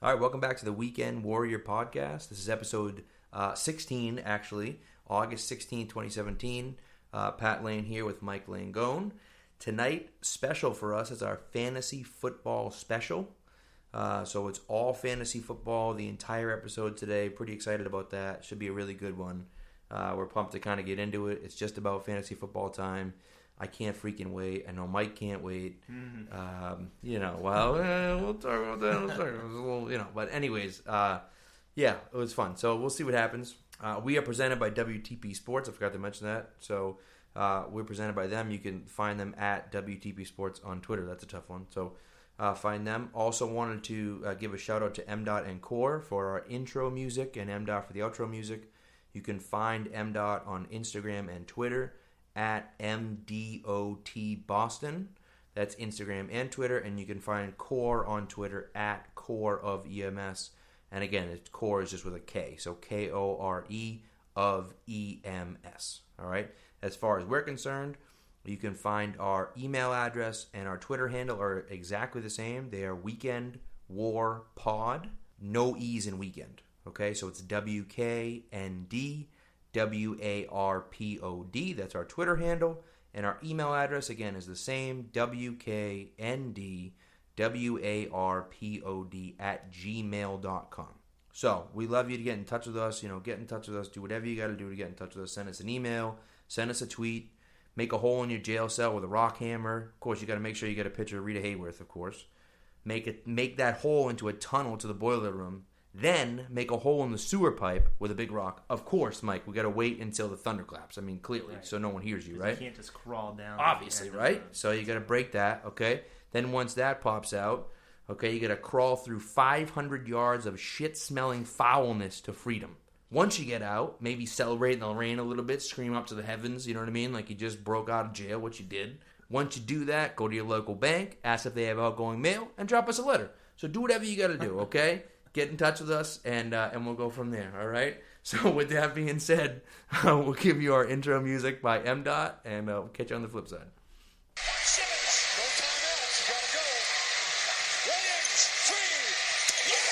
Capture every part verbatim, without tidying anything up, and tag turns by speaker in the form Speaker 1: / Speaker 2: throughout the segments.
Speaker 1: All right, welcome back to the Weekend Warrior Podcast. This is episode uh, sixteen, actually, August sixteenth, twenty seventeen. Uh, Pat Lane here with Mike Langone. Tonight, special for us is our fantasy football special. Uh, so it's all fantasy football, the entire episode today. Pretty excited about that. Should be a really good one. Uh, we're pumped to kind of get into it. It's just about fantasy football time. I can't freaking wait. I know Mike can't wait. Mm-hmm. Um, you know, well, eh, we'll talk about that. We'll talk about it. We'll, you know, but anyways, uh, yeah, it was fun. So we'll see what happens. Uh, we are presented by W T P Sports. I forgot to mention that. So uh, we're presented by them. You can find them at W T P Sports on Twitter. That's a tough one. So uh, find them. Also wanted to uh, give a shout out to M DOT and Core for our intro music and M DOT for the outro music. You can find M DOT on Instagram and Twitter at M D O T Boston. That's Instagram and Twitter. And you can find Core on Twitter at Core of E M S. And again, it's Core is just with a K. So K O R E of E M S. All right. As far as we're concerned, you can find our email address and our Twitter handle are exactly the same. They are Weekend War Pod. No E's in weekend. Okay. So it's W K N D W A R P O D. That's our Twitter handle. And our email address, again, is the same. W K N D W A R P O D at gmail dot com. So, we love you to get in touch with us. You know, get in touch with us. Do whatever you got to do to get in touch with us. Send us an email. Send us a tweet. Make a hole in your jail cell with a rock hammer. Of course, you got to make sure you get a picture of Rita Hayworth, of course. Make it, make that hole into a tunnel to the boiler room. Then make a hole in the sewer pipe with a big rock. Of course, Mike, we got to wait until the thunder claps. I mean, clearly, right. So no one hears you, right?
Speaker 2: You can't just crawl down.
Speaker 1: Obviously, right? So you got to break that, okay? Then once that pops out, okay, you got to crawl through five hundred yards of shit-smelling foulness to freedom. Once you get out, maybe celebrate in the rain a little bit, scream up to the heavens, you know what I mean? Like you just broke out of jail, what you did. Once you do that, go to your local bank, ask if they have outgoing mail, and drop us a letter. So do whatever you got to do, okay? Get in touch with us, and uh, and we'll go from there, all right? So with that being said, uh, we'll give you our intro music by M DOT, and uh, we'll catch you on the flip side.
Speaker 3: Simmons, no timeouts, you gotta go. Williams, three, yes!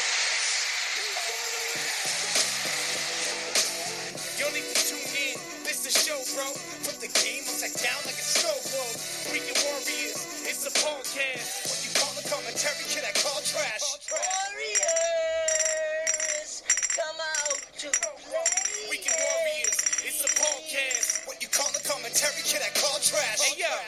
Speaker 3: You don't need to tune in, this the show, bro. Put the game upside down like a snow globe. Weekend Warriors, it's a podcast. What you call the commentary, kid, I call trash. Warriors, come out to play. Weekend Warriors, it's a podcast. What you call the commentary, kid, I call trash. Hey, yo,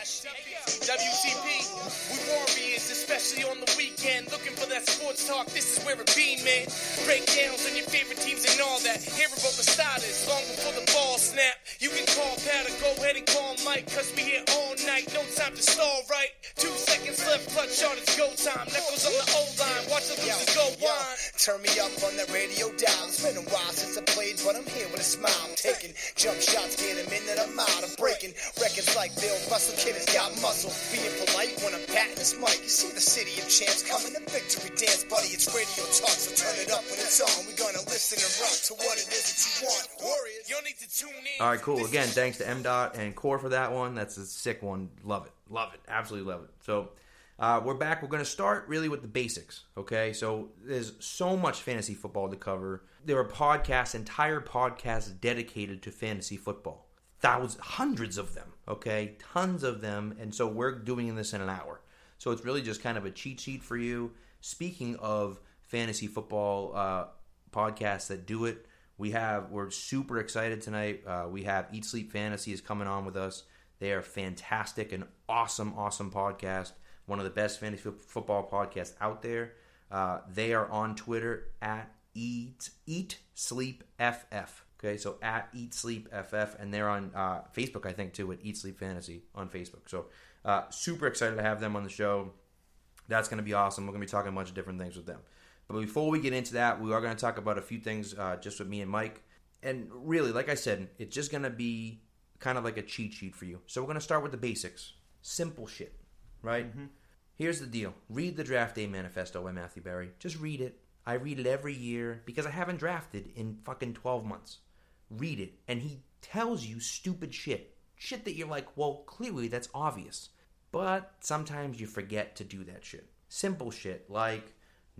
Speaker 3: W T P, we Warriors, especially on the weekend. Looking for that sports talk, this is where it be, man. Breakdowns on your favorite teams and all that. Hear about the starters, long before the ball snap. You can call Pat or go ahead and call Mike, cause we here all night, no time to stall, right? Two seconds left, clutch shot, it's go time. Knuckles on the O-line, watch the losers go wine.
Speaker 4: Turn me up on the radio dial. It's been a while since I played, but I'm here with a smile. I'm taking jump shots, get a minute, I'm out. I'm breaking records like Bill Russell. Kid has got muscle. Being polite when I'm patting this mic. You see the city of champs coming to victory dance, buddy. It's radio talk, so turn it up when it's on. We're gonna listen and rock to what it is that you want. Warriors, you don't need to tune in.
Speaker 1: All right, cool. Again, thanks to M DOT and Core for that one. That's a sick one. Love it. Love it. Absolutely love it. So uh, we're back. We're going to start really with the basics, okay? So there's so much fantasy football to cover. There are podcasts, entire podcasts dedicated to fantasy football. Thousands, hundreds of them, okay? Tons of them. And so we're doing this in an hour. So it's really just kind of a cheat sheet for you. Speaking of fantasy football uh, podcasts that do it, we have, we're super excited tonight. Uh, we have Eat Sleep Fantasy is coming on with us. They are fantastic, an awesome, awesome podcast. One of the best fantasy f- football podcasts out there. Uh, they are on Twitter at Eat Eat Sleep F F. Okay, so at Eat Sleep F F, and they're on uh, Facebook, I think, too, at Eat Sleep Fantasy on Facebook. So uh, super excited to have them on the show. That's going to be awesome. We're going to be talking a bunch of different things with them. But before we get into that, we are going to talk about a few things uh, just with me and Mike. And really, like I said, it's just going to be kind of like a cheat sheet for you. So we're going to start with the basics. Simple shit, right? Mm-hmm. Here's the deal. Read the Draft Day Manifesto by Matthew Berry. Just read it. I read it every year because I haven't drafted in fucking twelve months. Read it. And he tells you stupid shit. Shit that you're like, well, clearly that's obvious. But sometimes you forget to do that shit. Simple shit like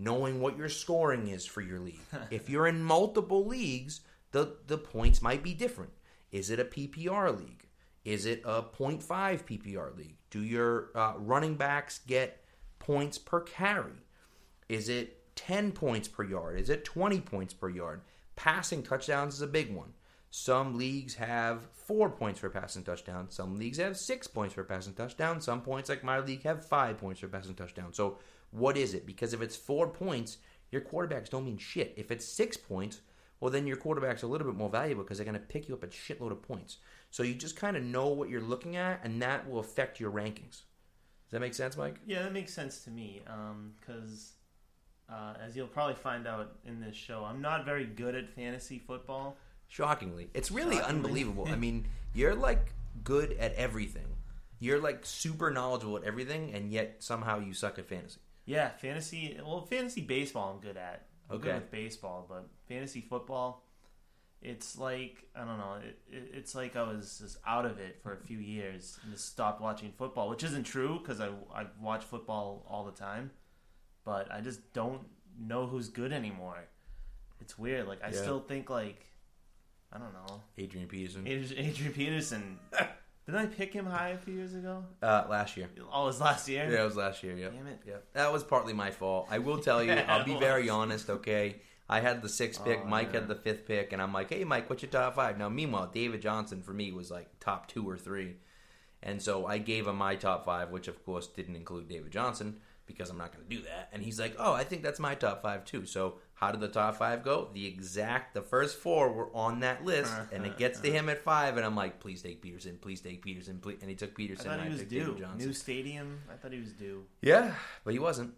Speaker 1: knowing what your scoring is for your league. If you're in multiple leagues, the, the points might be different. Is it a P P R league? Is it a point five P P R league? Do your uh, running backs get points per carry? Is it ten points per yard? Is it twenty points per yard? Passing touchdowns is a big one. Some leagues have four points for passing touchdown. Some leagues have six points for passing touchdown. Some points, like my league, have five points for passing touchdown. So what is it? Because if it's four points, your quarterbacks don't mean shit. If it's six points, well, then your quarterback's a little bit more valuable because they're going to pick you up a shitload of points. So you just kind of know what you're looking at, and that will affect your rankings. Does that make sense, Mike?
Speaker 2: Yeah, that makes sense to me. Because um, uh, as you'll probably find out in this show, I'm not very good at fantasy football.
Speaker 1: Shockingly. It's really
Speaker 2: Shockingly.
Speaker 1: unbelievable. I mean, you're like good at everything. You're like super knowledgeable at everything, and yet somehow you suck at fantasy.
Speaker 2: Yeah, fantasy. Well, fantasy baseball I'm good at. I'm
Speaker 1: Okay.
Speaker 2: good with baseball, but fantasy football, it's like, I don't know, it, it, it's like I was just out of it for a few years and just stopped watching football, which isn't true because I, I watch football all the time, but I just don't know who's good anymore. It's weird. Like, I
Speaker 1: Yeah.
Speaker 2: still think, like, I don't know.
Speaker 1: Adrian Peterson.
Speaker 2: Adrian, Adrian Peterson. Didn't I pick him high a few years ago?
Speaker 1: Uh, last year.
Speaker 2: Oh, it was last year?
Speaker 1: Yeah, it was last year, yeah.
Speaker 2: Damn it.
Speaker 1: Yeah. That was partly my fault. I will tell you,
Speaker 2: Yeah,
Speaker 1: I'll be
Speaker 2: it
Speaker 1: very
Speaker 2: was.
Speaker 1: honest, okay? I had the sixth pick,
Speaker 2: Oh,
Speaker 1: Mike
Speaker 2: yeah.
Speaker 1: had the fifth pick, and I'm like, hey, Mike, what's your top five? Now, meanwhile, David Johnson for me was like top two or three. And so I gave him my top five, which of course didn't include David Johnson because I'm not going to do that. And he's like, oh, I think that's my top five too. So how did the top five go? The exact, the first four were on that list, and it gets to him at five, and I'm like, please take Peterson, please take Peterson, please. And he took
Speaker 2: I
Speaker 1: Peterson,
Speaker 2: thought
Speaker 1: and
Speaker 2: he
Speaker 1: I
Speaker 2: was
Speaker 1: took
Speaker 2: due.
Speaker 1: David Johnson.
Speaker 2: New stadium. I thought he was due.
Speaker 1: Yeah, but he wasn't.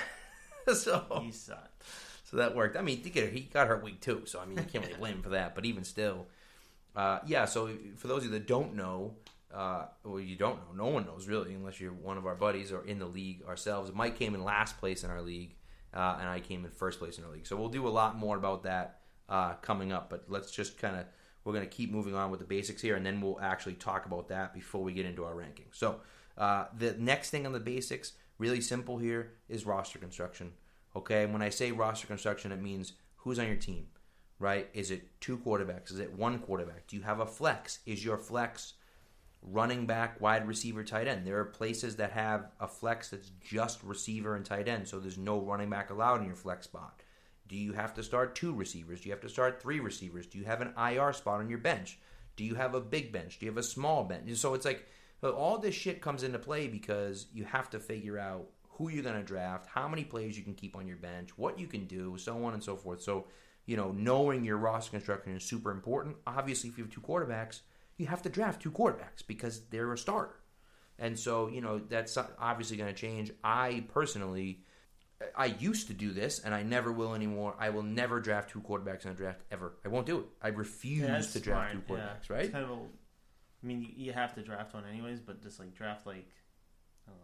Speaker 1: so
Speaker 2: He sucked.
Speaker 1: so that worked. I mean, he got, he got hurt week two, so I mean, you can't really blame him for that. But even still, uh, yeah. So for those of you that don't know, uh, well, you don't know. No one knows really, unless you're one of our buddies or in the league ourselves. Mike came in last place in our league, uh, and I came in first place in our league. So we'll do a lot more about that uh, coming up. But let's just kind of we're going to keep moving on with the basics here, and then we'll actually talk about that before we get into our rankings. So uh, the next thing on the basics, really simple here, is roster construction. Okay, when I say roster construction, it means who's on your team, right? Is it two quarterbacks? Is it one quarterback? Do you have a flex? Is your flex running back, wide receiver, tight end? There are places that have a flex that's just receiver and tight end, so there's no running back allowed in your flex spot. Do you have to start two receivers? Do you have to start three receivers? Do you have an I R spot on your bench? Do you have a big bench? Do you have a small bench? So it's like all this shit comes into play because you have to figure out who you're going to draft, how many players you can keep on your bench, what you can do, so on and so forth. So, you know, knowing your roster construction is super important. Obviously, if you have two quarterbacks, you have to draft two quarterbacks because they're a starter. And so, you know, that's obviously going to change. I personally, I used to do this, and I never will anymore. I will never draft two quarterbacks in a draft ever. I won't do it. I refuse
Speaker 2: Yeah, that's
Speaker 1: to draft
Speaker 2: smart.
Speaker 1: two quarterbacks,
Speaker 2: Yeah.
Speaker 1: right?
Speaker 2: It's kind of a, I mean, you have to draft one anyways, but just like draft like um,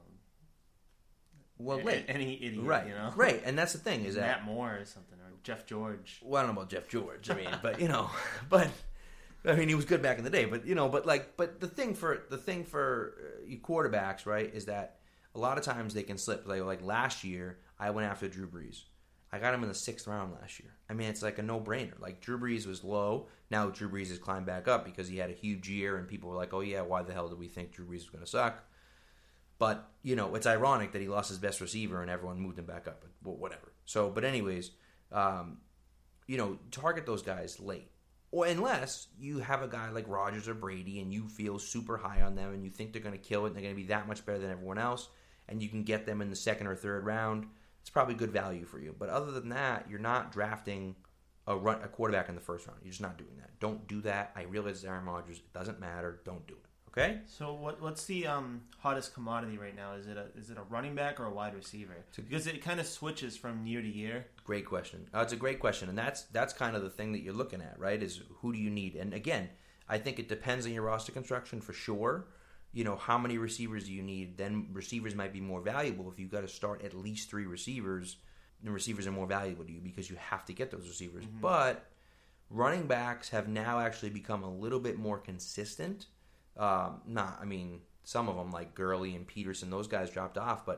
Speaker 1: Well,
Speaker 2: a-
Speaker 1: late.
Speaker 2: any idiot,
Speaker 1: Right,
Speaker 2: you know?
Speaker 1: right. And that's the thing is that
Speaker 2: Matt Moore or something, or Jeff George.
Speaker 1: well, I don't know about Jeff George. I mean, but you know, but I mean, he was good back in the day. But you know, but like, but the thing for the thing for uh, you quarterbacks, right, is that a lot of times they can slip. Like, like last year, I went after Drew Brees. I got him in the sixth round last year. I mean, it's like a no-brainer. Like, Drew Brees was low. Now Drew Brees has climbed back up because he had a huge year, and people were like, "Oh yeah, why the hell did we think Drew Brees was going to suck?" But, you know, it's ironic that he lost his best receiver and everyone moved him back up. But whatever. So, but anyways, um, you know, target those guys late. Or unless you have a guy like Rodgers or Brady and you feel super high on them and you think they're going to kill it and they're going to be that much better than everyone else and you can get them in the second or third round, it's probably good value for you. But other than that, you're not drafting a, run, a quarterback in the first round. You're just not doing that. Don't do that. I realize it's Aaron Rodgers. It doesn't matter. Don't do it. Okay?
Speaker 2: So what what's the um, hottest commodity right now? Is it a is it a running back or a wide receiver? Because it kind of switches from year to year.
Speaker 1: Great question. Uh, it's a great question, and that's that's kind of the thing that you're looking at, right? Is who do you need? And again, I think it depends on your roster construction for sure. You know, how many receivers do you need? Then receivers might be more valuable if you've got to start at least three receivers. Then receivers are more valuable to you because you have to get those receivers. Mm-hmm. But running backs have now actually become a little bit more consistent. Um, not, I mean, some of them like Gurley and Peterson, those guys dropped off, but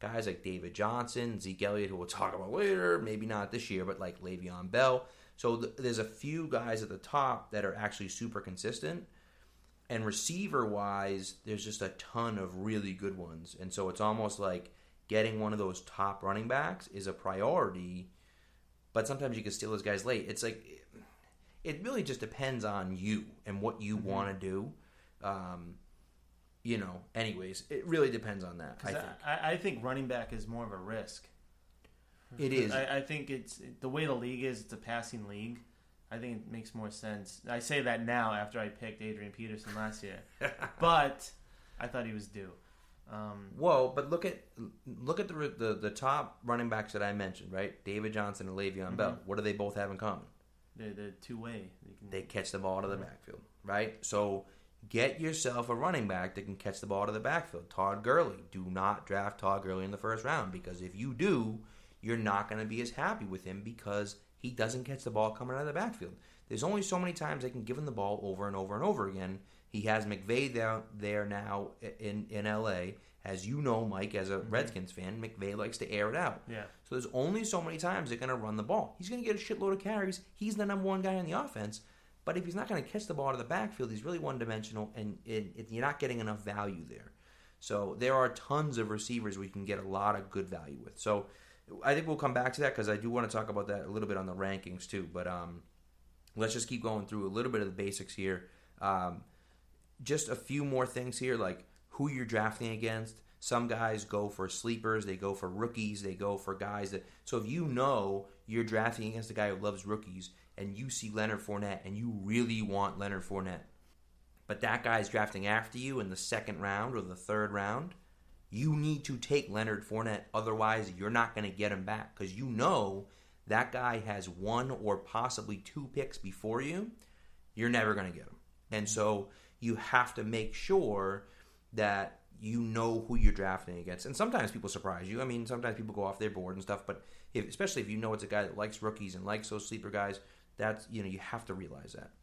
Speaker 1: guys like David Johnson, Zeke Elliott, who we'll talk about later, maybe not this year, but like Le'Veon Bell. So th- there's a few guys at the top that are actually super consistent. And receiver-wise, there's just a ton of really good ones. And so it's almost like getting one of those top running backs is a priority, but sometimes you can steal those guys late. It's like, it really just depends on you and what you mm-hmm. want to do. Um, you know, anyways, it really depends on that, I think.
Speaker 2: I, I think running back is more of a risk.
Speaker 1: It is.
Speaker 2: I, I think it's the way the league is, it's a passing league. I think it makes more sense. I say that now after I picked Adrian Peterson last year, but I thought he was due. Um,
Speaker 1: Whoa! But look at look at the, the the top running backs that I mentioned, right? David Johnson and Le'Veon mm-hmm. Bell. What do they both have in common?
Speaker 2: They're, they're two way. They, can...
Speaker 1: they catch the ball out of the backfield, right? So get yourself a running back that can catch the ball out of the backfield. Todd Gurley. Do not draft Todd Gurley in the first round, because if you do, you're not going to be as happy with him because he doesn't catch the ball coming out of the backfield. There's only so many times they can give him the ball over and over and over again. He has McVay down there now in, in L A. As you know, Mike, as a mm-hmm. Redskins fan, McVay likes to air it out.
Speaker 2: Yeah.
Speaker 1: So there's only so many times they're going to run the ball. He's going to get a shitload of carries. He's the number one guy in the offense. But if he's not going to catch the ball out of the backfield, he's really one-dimensional, and it, it, you're not getting enough value there. So there are tons of receivers we can get a lot of good value with. So I think we'll come back to that because I do want to talk about that a little bit on the rankings too. But um, let's just keep going through a little bit of the basics here. Um, just a few more things here, like who you're drafting against. Some guys go for sleepers. They go for rookies. They go for guys that... So if you know you're drafting against a guy who loves rookies and you see Leonard Fournette and you really want Leonard Fournette, but that guy's drafting after you in the second round or the third round, you need to take Leonard Fournette. Otherwise, you're not going to get him back because you know that guy has one or possibly two picks before you. You're never going to get him. And so you have to make sure that you know who you're drafting against. And sometimes people surprise you. I mean, sometimes people go off their board and stuff, but if, especially if you know it's a guy that likes rookies and likes those sleeper guys, that's, you know, you have to realize that.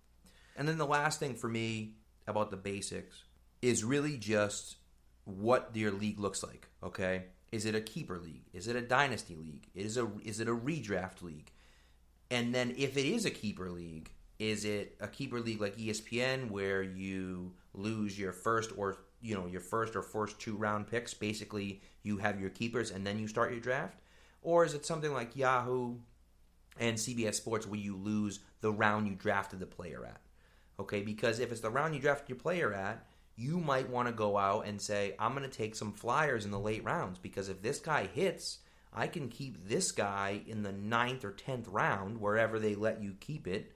Speaker 1: And then the last thing for me about the basics is really just what your league looks like, okay? Is it a keeper league? Is it a dynasty league? Is a is it a redraft league? And then if it is a keeper league, is it a keeper league like E S P N where you lose your first or you know your first or first two round picks? Basically, you have your keepers and then you start your draft, or is it something like Yahoo and C B S Sports where you lose the round you drafted the player at? Okay, because if it's the round you drafted your player at, you might want to go out and say, I'm going to take some flyers in the late rounds because if this guy hits, I can keep this guy in the ninth or tenth round, wherever they let you keep it,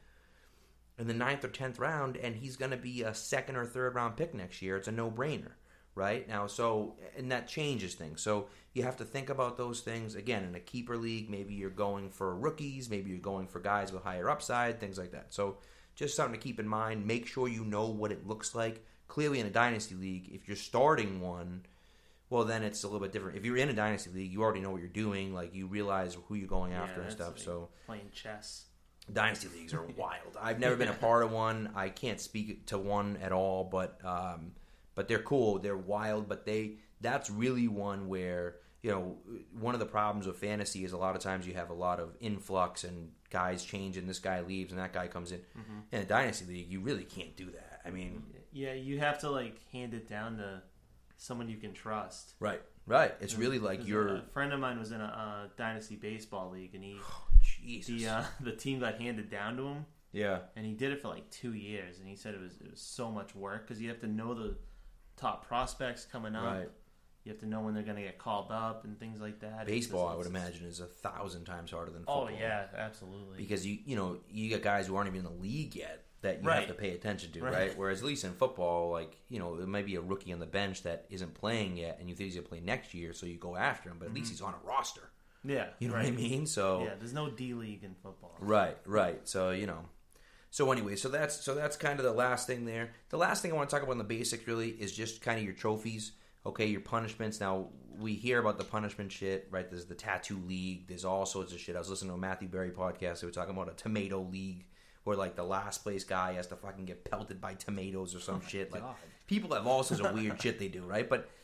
Speaker 1: in the ninth or tenth round, and he's going to be a second or third round pick next year. It's a no-brainer, right? Now, so, and that changes things. So you have to think about those things. Again, in a keeper league, maybe you're going for rookies, maybe you're going for guys with higher upside, things like that. So just something to keep in mind. Make sure you know what it looks like. Clearly, in a dynasty league, if you're starting one, well, then it's a little bit different. If you're in a dynasty league, you already know what you're doing. Like, you realize who you're going after
Speaker 2: yeah,
Speaker 1: and stuff.
Speaker 2: Like
Speaker 1: so
Speaker 2: playing chess.
Speaker 1: Dynasty leagues are wild. I've never been a part of one. I can't speak to one at all, but um, but they're cool. They're wild, but they that's really one where, you know, one of the problems with fantasy is a lot of times you have a lot of influx and guys change and this guy leaves and that guy comes in. Mm-hmm. In a dynasty league, you really can't do that. I mean...
Speaker 2: Yeah, you have to, like, hand it down to someone you can trust.
Speaker 1: Right, right. It's really like you're...
Speaker 2: A friend of mine was in a uh, dynasty baseball league, and he...
Speaker 1: Oh, Jesus.
Speaker 2: The, uh, the team got handed down to him.
Speaker 1: Yeah.
Speaker 2: And he did it for, like, two years, and he said it was it was so much work, because you have to know the top prospects coming up.
Speaker 1: Right.
Speaker 2: You have to know when they're going to get called up and things like that.
Speaker 1: Baseball, I would imagine, is a thousand times harder than football.
Speaker 2: Oh, yeah, absolutely.
Speaker 1: Because, you you know, you got guys who aren't even in the league yet that you
Speaker 2: right.
Speaker 1: have to pay attention to, right.
Speaker 2: right?
Speaker 1: Whereas at least in football, like, you know, there might be a rookie on the bench that isn't playing yet, and you think he's going to play next year, so you go after him, but at mm-hmm. least he's on a roster.
Speaker 2: Yeah.
Speaker 1: You know
Speaker 2: right.
Speaker 1: what I mean? So
Speaker 2: yeah, there's no D-League in football.
Speaker 1: Right, right. So, you know. So anyway, so that's so that's kind of the last thing there. The last thing I want to talk about in the basics, really, is just kind of your trophies, okay, your punishments. Now, we hear about the punishment shit, right? There's the tattoo league. There's all sorts of shit. I was listening to a Matthew Berry podcast. They were talking about a tomato league where, like, the last place guy has to fucking get pelted by tomatoes or some
Speaker 2: oh
Speaker 1: shit.
Speaker 2: God.
Speaker 1: Like, people have all sorts of weird shit they do, right? But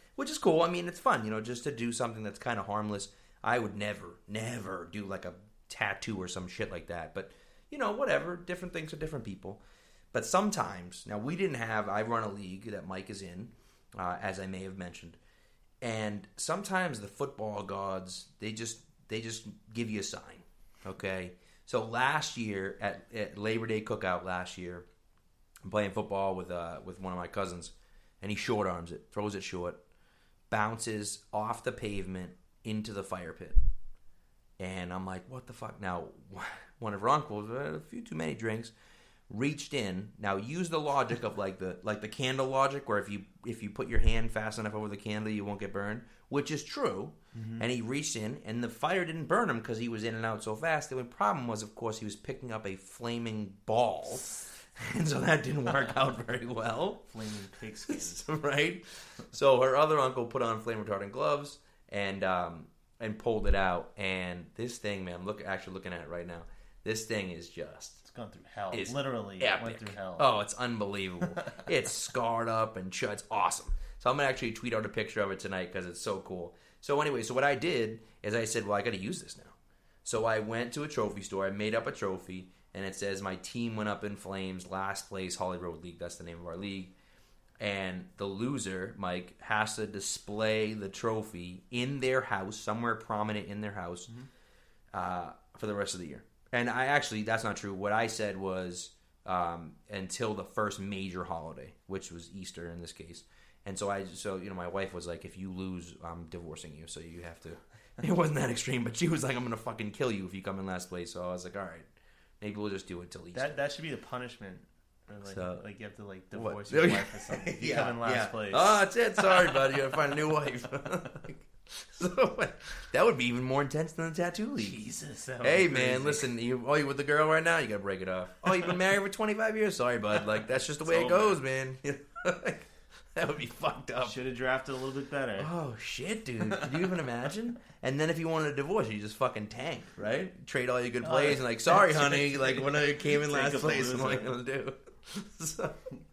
Speaker 1: which is cool. I mean, it's fun, you know, just to do something that's kind of harmless. I would never, never do like a tattoo or some shit like that. But, you know, whatever. Different things for different people. But sometimes, now we didn't have, I run a league that Mike is in, uh, as I may have mentioned. And sometimes the football gods, they just they just give you a sign, okay? So last year, at, at Labor Day cookout last year, I'm playing football with uh, with one of my cousins, and he short arms it, throws it short, bounces off the pavement into the fire pit. And I'm like, what the fuck? Now, one of our uncles, a few too many drinks, reached in. Now, use the logic of like the like the candle logic, where if you if you put your hand fast enough over the candle, you won't get burned, which is true. Mm-hmm. And he reached in, and the fire didn't burn him because he was in and out so fast. The only problem was, of course, he was picking up a flaming ball, and so that didn't work out very well.
Speaker 2: Flaming pigskin,
Speaker 1: right? So her other uncle put on flame retardant gloves and um, and pulled it out. And this thing, man, I'm look actually looking at it right now. This thing is just.
Speaker 2: Gone through hell.
Speaker 1: It's
Speaker 2: literally
Speaker 1: epic.
Speaker 2: Went through hell.
Speaker 1: Oh, it's unbelievable. It's scarred up and ch- it's awesome. So I'm gonna actually tweet out a picture of it tonight because it's so cool. So anyway, so what I did is I said, well, I got to use this now. So I went to a trophy store. I made up a trophy, and it says my team went up in flames, last place, Holly Road League. That's the name of our league. And the loser, Mike, has to display the trophy in their house, somewhere prominent in their house, mm-hmm. uh, for the rest of the year. And I actually, that's not true. What I said was um, until the first major holiday, which was Easter in this case. And so I, so you know, my wife was like, "If you lose, I'm divorcing you. So you have to." It wasn't that extreme, but she was like, "I'm gonna fucking kill you if you come in last place." So I was like, "All right, maybe we'll just do it till Easter."
Speaker 2: That that should be the punishment. Or like, so, like you have to like divorce
Speaker 1: what?
Speaker 2: your wife or something. You
Speaker 1: yeah,
Speaker 2: come in last
Speaker 1: yeah.
Speaker 2: place.
Speaker 1: Oh, that's it. Sorry, buddy. You gotta find a new wife. So that would be even more intense than the tattoo league.
Speaker 2: Jesus.
Speaker 1: Hey man, listen, you oh you with the girl right now? You gotta break it off. Oh, you've been married for twenty-five years? Sorry, bud. Like that's just the way it goes, man. That would be fucked up.
Speaker 2: Should have drafted a little bit better.
Speaker 1: Oh shit, dude! Could you even imagine? And then if you wanted a divorce, you just fucking tank, right? Trade all your good plays oh, and like, sorry, honey, like when I came in last place, what am I gonna do? So,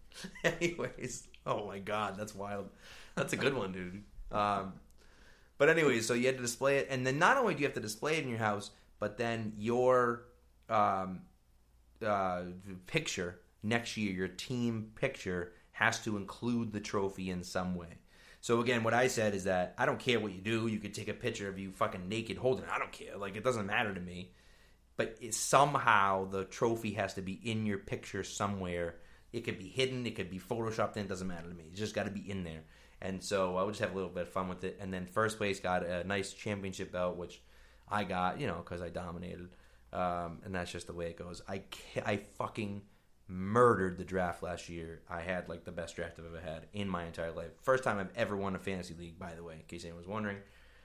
Speaker 1: anyways, oh my god, that's wild. That's a good one, dude. Um, but anyways, so you had to display it, and then not only do you have to display it in your house, but then your um, uh, picture next year, your team picture, has to include the trophy in some way. So again, what I said is that I don't care what you do. You could take a picture of you fucking naked holding it. I don't care. Like, it doesn't matter to me. But it, somehow the trophy has to be in your picture somewhere. It could be hidden. It could be photoshopped in. It doesn't matter to me. It's just got to be in there. And so I would just have a little bit of fun with it. And then first place got a nice championship belt, which I got, you know, because I dominated. Um, and that's just the way it goes. I, I fucking... murdered the draft last year. I had like the best draft I've ever had in my entire life. First time I've ever won a fantasy league, by the way, in case anyone was wondering.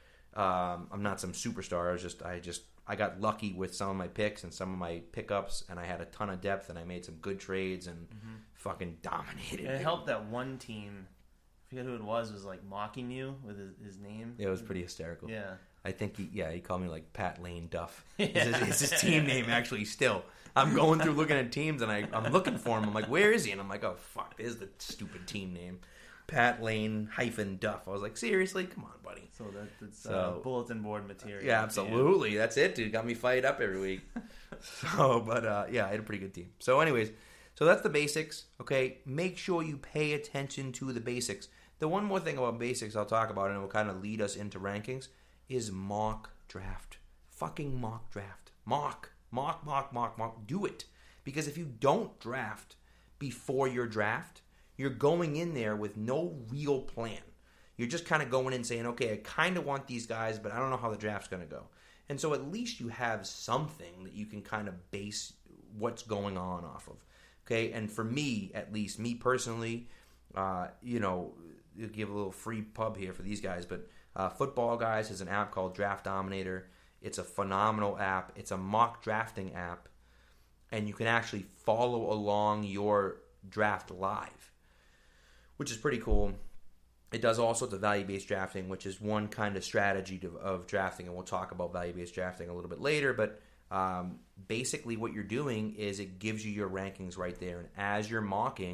Speaker 1: Um, I'm not some superstar. I was just, I just, I got lucky with some of my picks and some of my pickups, and I had a ton of depth, and I made some good trades and mm-hmm. fucking dominated.
Speaker 2: And it helped that one team, I forget who it was, was like mocking you with his, his name.
Speaker 1: It was pretty hysterical.
Speaker 2: Yeah.
Speaker 1: I think he, yeah, he called me like Pat Lane Duff. It's his, it's his team name actually still. I'm going through looking at teams and I, I'm looking for him. I'm like, where is he? And I'm like, oh fuck, there's the stupid team name. Pat Lane hyphen Duff. I was like, seriously? Come on, buddy.
Speaker 2: So that, that's
Speaker 1: so,
Speaker 2: uh, bulletin board material.
Speaker 1: Yeah, absolutely. That's it, dude. Got me fired up every week. So, but uh, yeah, I had a pretty good team. So anyways, so that's the basics, okay? Make sure you pay attention to the basics. The one more thing about basics I'll talk about, and it will kind of lead us into rankings, is mock draft. Fucking mock draft. Mock. Mock, mock, mock, mock. Do it. Because if you don't draft before your draft, you're going in there with no real plan. You're just kind of going in saying, okay, I kind of want these guys, but I don't know how the draft's going to go. And so at least you have something that you can kind of base what's going on off of. Okay? And for me, at least, me personally, uh, you know, I'll give a little free pub here for these guys, but uh, Football Guys has an app called Draft Dominator. It's a phenomenal app. It's a mock drafting app, and you can actually follow along your draft live, which is pretty cool. It does all sorts of value-based drafting, which is one kind of strategy to, of drafting, and we'll talk about value-based drafting a little bit later, but um, basically what you're doing is it gives you your rankings right there, and as you're mocking,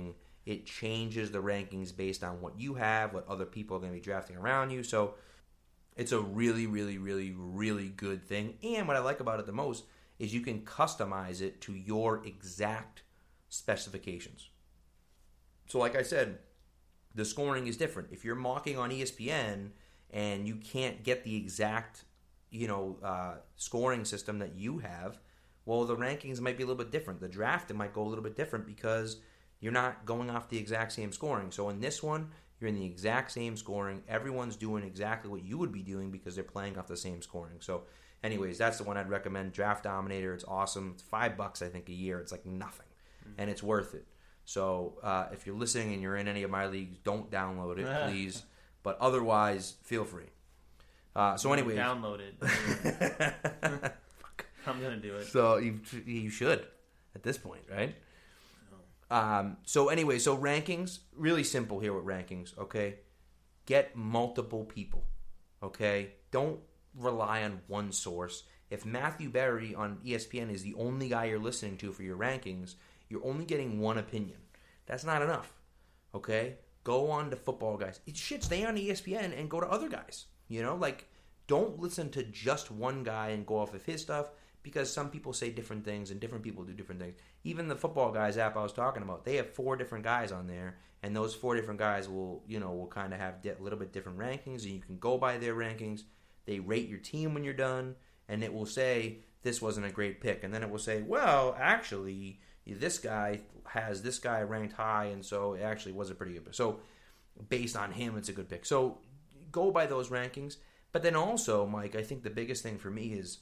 Speaker 1: It changes the rankings based on what you have, what other people are going to be drafting around you. So it's a really, really, really, really good thing. And what I like about it the most is you can customize it to your exact specifications. So like I said, the scoring is different. If you're mocking on E S P N and you can't get the exact, you know, uh, scoring system that you have, well, the rankings might be a little bit different. The draft, it might go a little bit different because you're not going off the exact same scoring. So in this one, you're in the exact same scoring. Everyone's doing exactly what you would be doing because they're playing off the same scoring. So anyways, that's the one I'd recommend. Draft Dominator. It's awesome. It's five bucks, I think, a year. It's like nothing. Mm-hmm. And it's worth it. So uh, if you're listening and you're in any of my leagues, don't download it, please. But otherwise, feel free. Uh, so anyways.
Speaker 2: Download it. I'm going to do it.
Speaker 1: So you, you should at this point, right? Um, so anyway, so rankings, really simple here with rankings, okay? Get multiple people, okay? Don't rely on one source. If Matthew Berry on E S P N is the only guy you're listening to for your rankings, you're only getting one opinion. That's not enough, okay? Go on to Football Guys. It shit, stay on E S P N and go to other guys, you know? Like, don't listen to just one guy and go off of his stuff. Because some people say different things and different people do different things. Even the Football Guys app I was talking about, they have four different guys on there, and those four different guys will, you know, will kind of have a little bit different rankings, and you can go by their rankings. They rate your team when you're done, and it will say this wasn't a great pick, and then it will say, well, actually, this guy has this guy ranked high, and so it actually was a pretty good pick. So based on him, it's a good pick. So go by those rankings, but then also, Mike, I think the biggest thing for me is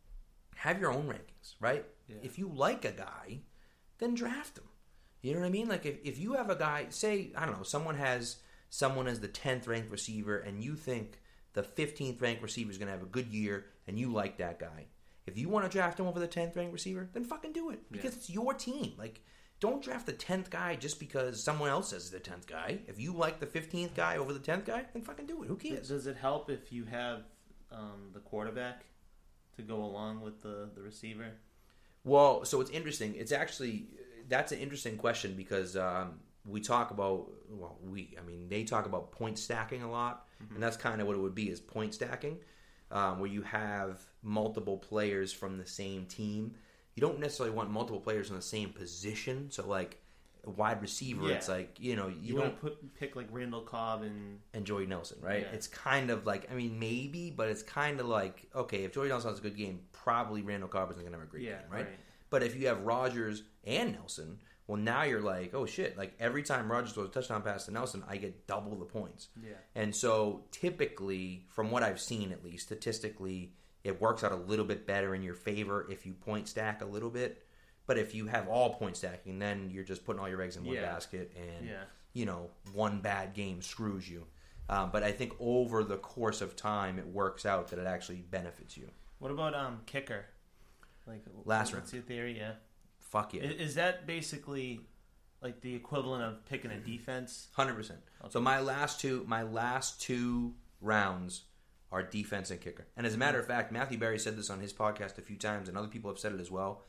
Speaker 1: have your own rankings, right? Yeah. If you like a guy, then draft him. You know what I mean? Like if, if you have a guy, say, I don't know, someone has someone as the tenth ranked receiver and you think the fifteenth ranked receiver is going to have a good year and you like that guy. If you want to draft him over the tenth ranked receiver, then fucking do it because yeah. it's your team. Like, don't draft the tenth guy just because someone else says the tenth guy. If you like the fifteenth guy over the tenth guy, then fucking do it. Who cares?
Speaker 2: Does it help if you have um, the quarterback to go along with the, the receiver?
Speaker 1: Well, so it's interesting. It's actually, that's an interesting question because um, we talk about, well, we, I mean, they talk about point stacking a lot, mm-hmm. and that's kind of what it would be is point stacking, um, where you have multiple players from the same team. You don't necessarily want multiple players in the same position, so like a wide receiver, yeah. it's like, you know, you,
Speaker 2: you
Speaker 1: don't
Speaker 2: want to put, pick like Randall Cobb and
Speaker 1: and Jordy Nelson, right?
Speaker 2: Yeah.
Speaker 1: It's kind of like, I mean, maybe, but it's kind of like, okay, if Jordy Nelson has a good game, probably Randall Cobb isn't going to have a great
Speaker 2: yeah,
Speaker 1: game, right?
Speaker 2: right?
Speaker 1: But if you have Rodgers and Nelson, well, now you're like, oh shit, like every time Rodgers throws a touchdown pass to Nelson, I get double the points.
Speaker 2: Yeah.
Speaker 1: And so typically, from what I've seen at least, statistically, it works out a little bit better in your favor if you point stack a little bit. But if you have all point stacking, then you're just putting all your eggs in one
Speaker 2: yeah.
Speaker 1: basket, and
Speaker 2: yeah.
Speaker 1: you know, one bad game screws you. Um, but I think over the course of time, it works out that it actually benefits you.
Speaker 2: What about um kicker? Like
Speaker 1: last round.
Speaker 2: What's your theory? Yeah.
Speaker 1: Fuck yeah.
Speaker 2: Is, is that basically like the equivalent of picking a defense?
Speaker 1: Hundred percent. So my last two, my last two rounds are defense and kicker. And as a matter of fact, Matthew Berry said this on his podcast a few times, and other people have said it as well.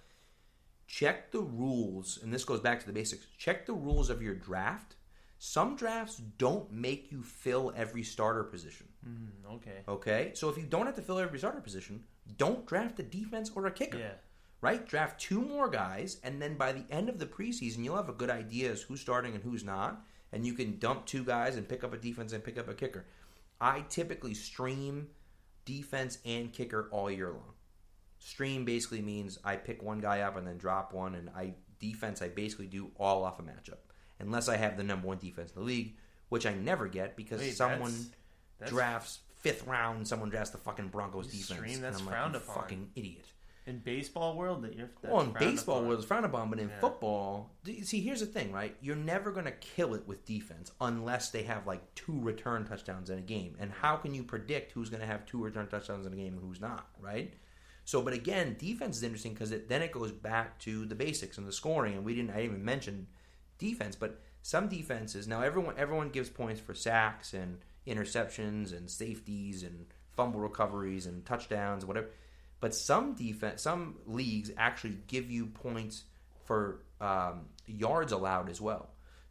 Speaker 1: Check the rules, and this goes back to the basics. Check the rules of your draft. Some drafts don't make you fill every starter position.
Speaker 2: Mm, okay.
Speaker 1: Okay? So if you don't have to fill every starter position, don't draft a defense or a kicker.
Speaker 2: Yeah.
Speaker 1: Right? Draft two more guys, and then by the end of the preseason, you'll have a good idea as who's starting and who's not, and you can dump two guys and pick up a defense and pick up a kicker. I typically stream defense and kicker all year long. Stream basically means I pick one guy up and then drop one, and I defense I basically do all off a matchup. Unless I have the number one defense in the league, which I never get because
Speaker 2: Wait,
Speaker 1: someone
Speaker 2: that's, that's,
Speaker 1: drafts fifth round and someone drafts the fucking Broncos defense.
Speaker 2: Stream, that's
Speaker 1: and I'm
Speaker 2: frowned
Speaker 1: like, you
Speaker 2: upon.
Speaker 1: fucking idiot.
Speaker 2: In baseball world, that you're that's
Speaker 1: well, in baseball
Speaker 2: upon.
Speaker 1: world, it's frowned upon, but in
Speaker 2: yeah.
Speaker 1: football, see, here's the thing, right? You're never going to kill it with defense unless they have like two return touchdowns in a game. And how can you predict who's going to have two return touchdowns in a game and who's not, right? So, but again, defense is interesting because it, then it goes back to the basics and the scoring. And we didn't, I didn't even mention defense, but some defenses, now everyone everyone gives points for sacks and interceptions and safeties and fumble recoveries and touchdowns and whatever. But some defense, some leagues actually give you points for um, yards allowed as well.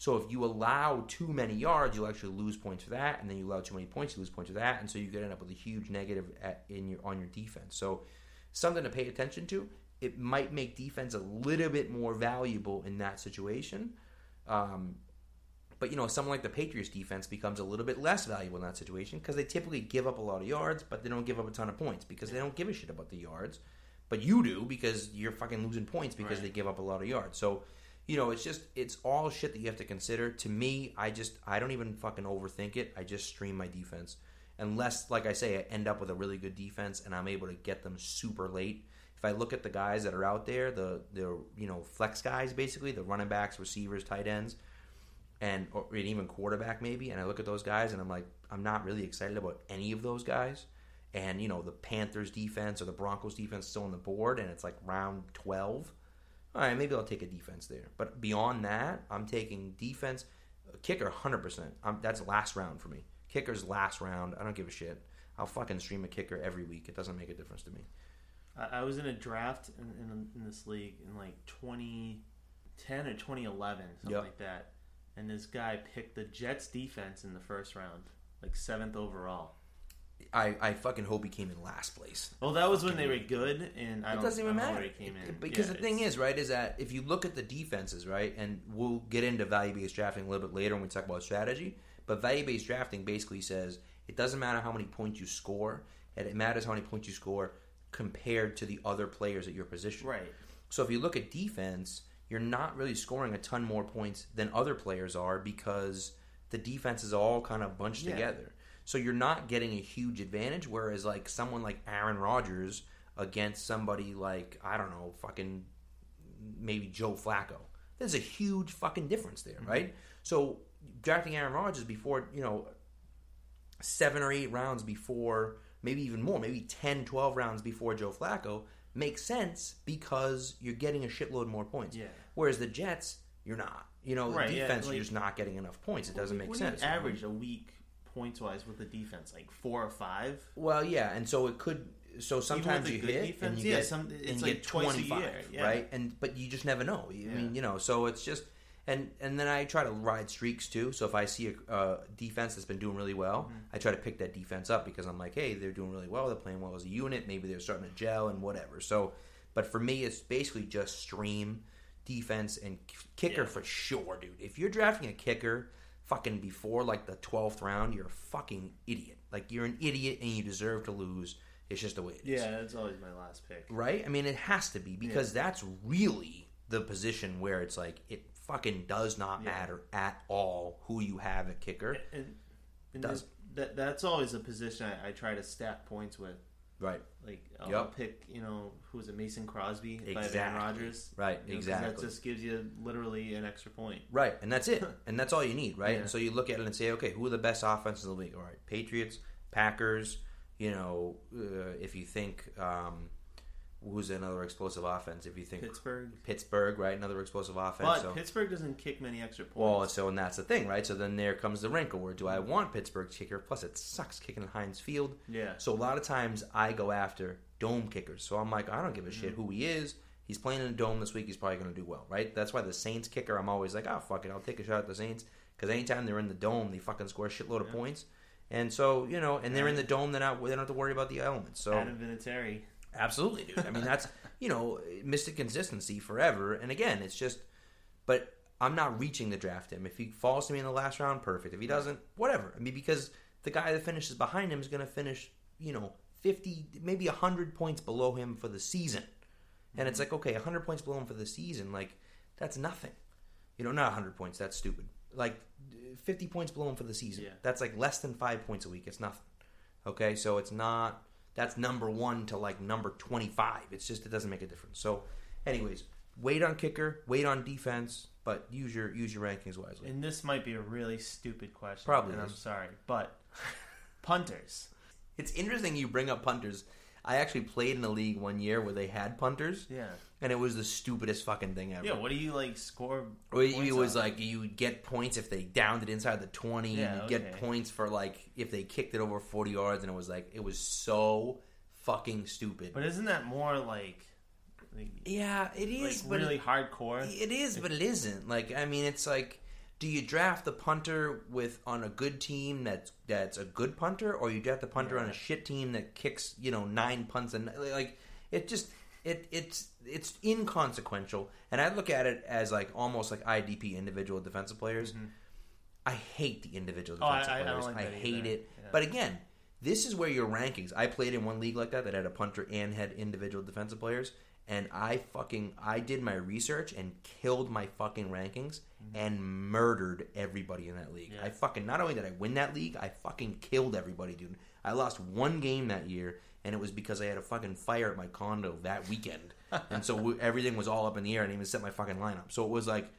Speaker 1: So if you allow too many yards, you'll actually lose points for that, and then you allow too many points, you lose points for that, and so you could end up with a huge negative at, in your on your defense. So something to pay attention to. It might make defense a little bit more valuable in that situation. Um, but, you know, someone like the Patriots defense becomes a little bit less valuable in that situation because they typically give up a lot of yards, but they don't give up a ton of points because they don't give a shit about the yards. But you do because you're fucking losing points because right. they give up a lot of yards. So, you know, it's just, it's all shit that you have to consider. To me, I just, I don't even fucking overthink it. I just stream my defense. Unless, like I say, I end up with a really good defense and I'm able to get them super late. If I look at the guys that are out there, the, the you know, flex guys, basically, the running backs, receivers, tight ends, and or even quarterback maybe, and I look at those guys and I'm like, I'm not really excited about any of those guys. And, you know, the Panthers defense or the Broncos defense still on the board, and it's like round twelve. All right, maybe I'll take a defense there. But beyond that, I'm taking defense. Kicker, one hundred percent. I'm, that's last round for me. Kicker's last round. I don't give a shit. I'll fucking stream a kicker every week. It doesn't make a difference to me.
Speaker 2: I, I was in a draft in, in, in this league in like twenty ten or twenty eleven, something yep. like that. And this guy picked the Jets defense in the first round, like seventh overall.
Speaker 1: I, I fucking hope he came in last place.
Speaker 2: Well, that was when they were good, and I
Speaker 1: it
Speaker 2: don't,
Speaker 1: doesn't even
Speaker 2: I don't
Speaker 1: matter.
Speaker 2: know where he came in.
Speaker 1: Because
Speaker 2: yeah,
Speaker 1: the thing is, right, is that if you look at the defenses, right, and we'll get into value-based drafting a little bit later when we talk about strategy, but value-based drafting basically says it doesn't matter how many points you score, and it matters how many points you score compared to the other players at your position.
Speaker 2: Right.
Speaker 1: So if you look at defense, you're not really scoring a ton more points than other players are because the defense is all kind of bunched yeah. together. So you're not getting a huge advantage, whereas like someone like Aaron Rodgers against somebody like, I don't know, fucking maybe Joe Flacco. There's a huge fucking difference there, right? Mm-hmm. So drafting Aaron Rodgers before, you know, seven or eight rounds before, maybe even more, maybe ten, twelve rounds before Joe Flacco makes sense because you're getting a shitload more points.
Speaker 2: Yeah.
Speaker 1: Whereas the Jets, you're not. You know,
Speaker 2: right,
Speaker 1: the defense,
Speaker 2: yeah, like,
Speaker 1: you're just not getting enough points. It doesn't
Speaker 2: what,
Speaker 1: make
Speaker 2: what
Speaker 1: sense.
Speaker 2: Do you average a week points-wise with the defense? Like four or five?
Speaker 1: Well, yeah, and so it could... So sometimes you hit
Speaker 2: defense,
Speaker 1: and you
Speaker 2: yeah,
Speaker 1: get,
Speaker 2: some, it's
Speaker 1: and you
Speaker 2: like
Speaker 1: get twenty-five,
Speaker 2: a year, yeah.
Speaker 1: right? And But you just never know. I
Speaker 2: yeah.
Speaker 1: mean, you know, so it's just... And and then I try to ride streaks, too. So if I see a uh, defense that's been doing really well, mm-hmm. I try to pick that defense up because I'm like, hey, they're doing really well. They're playing well as a unit. Maybe they're starting to gel and whatever. So, but for me, it's basically just stream, defense, and kicker yeah. for sure, dude. If you're drafting a kicker fucking before, like, the twelfth round, you're a fucking idiot. Like, you're an idiot and you deserve to lose. It's just the way it is.
Speaker 2: Yeah, that's always my last pick.
Speaker 1: Right? I mean, it has to be because yeah. that's really the position where it's like, it fucking does not yeah. matter at all who you have at kicker.
Speaker 2: And, and
Speaker 1: does.
Speaker 2: That, that's always a position I, I try to stack points with.
Speaker 1: Right.
Speaker 2: Like, I'll
Speaker 1: yep.
Speaker 2: pick, you know, who was it, Mason Crosby
Speaker 1: exactly.
Speaker 2: by Aaron Rodgers.
Speaker 1: Right,
Speaker 2: you know,
Speaker 1: exactly.
Speaker 2: That just gives you literally an extra point.
Speaker 1: Right, and that's it. And that's all you need, right?
Speaker 2: Yeah.
Speaker 1: And so you look at it and say, okay, who are the best offenses in the league? All right, Patriots, Packers, you know, uh, if you think, um, who's another explosive offense? If you think
Speaker 2: Pittsburgh.
Speaker 1: Pittsburgh, right? Another explosive offense.
Speaker 2: But
Speaker 1: so.
Speaker 2: Pittsburgh doesn't kick many extra points.
Speaker 1: Well, so, and that's the thing, right? So then there comes the wrinkle where do I want Pittsburgh's kicker? Plus it sucks kicking in Heinz Field.
Speaker 2: Yeah.
Speaker 1: So a lot of times I go after dome kickers. So I'm like, I don't give a shit who he is. He's playing in a dome this week. He's probably going to do well, right? That's why the Saints kicker, I'm always like, oh, fuck it. I'll take a shot at the Saints. Because anytime they're in the dome, they fucking score a shitload of yeah. points. And so, you know, and they're in the dome, they're not, they don't have to worry about the elements. So
Speaker 2: Adam Vinatieri.
Speaker 1: Absolutely, dude. I mean, that's, you know, missed consistency forever. And again, it's just, but I'm not reaching to draft him. If he falls to me in the last round, perfect. If he doesn't, whatever. I mean, because the guy that finishes behind him is going to finish, you know, fifty, maybe one hundred points below him for the season. And it's like, okay, one hundred points below him for the season, like, that's nothing. You know, not one hundred points, that's stupid. Like, fifty points below him for the season.
Speaker 2: Yeah.
Speaker 1: That's like less than five points a week. It's nothing. Okay, so it's not, that's number one to like number twenty-five. It's just, it doesn't make a difference. So, anyways, wait on kicker, wait on defense, but use your use your rankings wisely.
Speaker 2: And this might be a really stupid question.
Speaker 1: Probably
Speaker 2: and
Speaker 1: is.
Speaker 2: I'm sorry, but punters.
Speaker 1: It's interesting you bring up punters. I actually played in a league one year where they had punters.
Speaker 2: Yeah.
Speaker 1: And it was the stupidest fucking thing ever.
Speaker 2: Yeah, what do you, like, score
Speaker 1: Well, it was
Speaker 2: on?
Speaker 1: like you would get points if they downed it inside the twenty.
Speaker 2: Yeah,
Speaker 1: and you'd
Speaker 2: okay.
Speaker 1: get points for, like, if they kicked it over forty yards. And it was like, it was so fucking stupid.
Speaker 2: But isn't that more, like... like
Speaker 1: yeah, it is.
Speaker 2: like
Speaker 1: but
Speaker 2: really
Speaker 1: it,
Speaker 2: hardcore?
Speaker 1: It is, but it isn't. Like, I mean, it's like... do you draft the punter with on a good team that's that's a good punter, or you draft the punter yeah. on a shit team that kicks you know nine punts and like it just it it's it's inconsequential. And I look at it as like almost like I D P, individual defensive players. Mm-hmm. I hate the individual defensive
Speaker 2: oh, I,
Speaker 1: players.
Speaker 2: I, don't like
Speaker 1: I hate
Speaker 2: either.
Speaker 1: it.
Speaker 2: Yeah.
Speaker 1: But again, this is where your rankings. I played in one league like that that had a punter and had individual defensive players. And I fucking, I did my research and killed my fucking rankings mm-hmm. and murdered everybody in that league. Yeah. I fucking, not only did I win that league, I fucking killed everybody, dude. I lost one game that year, and it was because I had a fucking fire at my condo that weekend. And so we, everything was all up in the air. I didn't even set my fucking lineup. So it was like,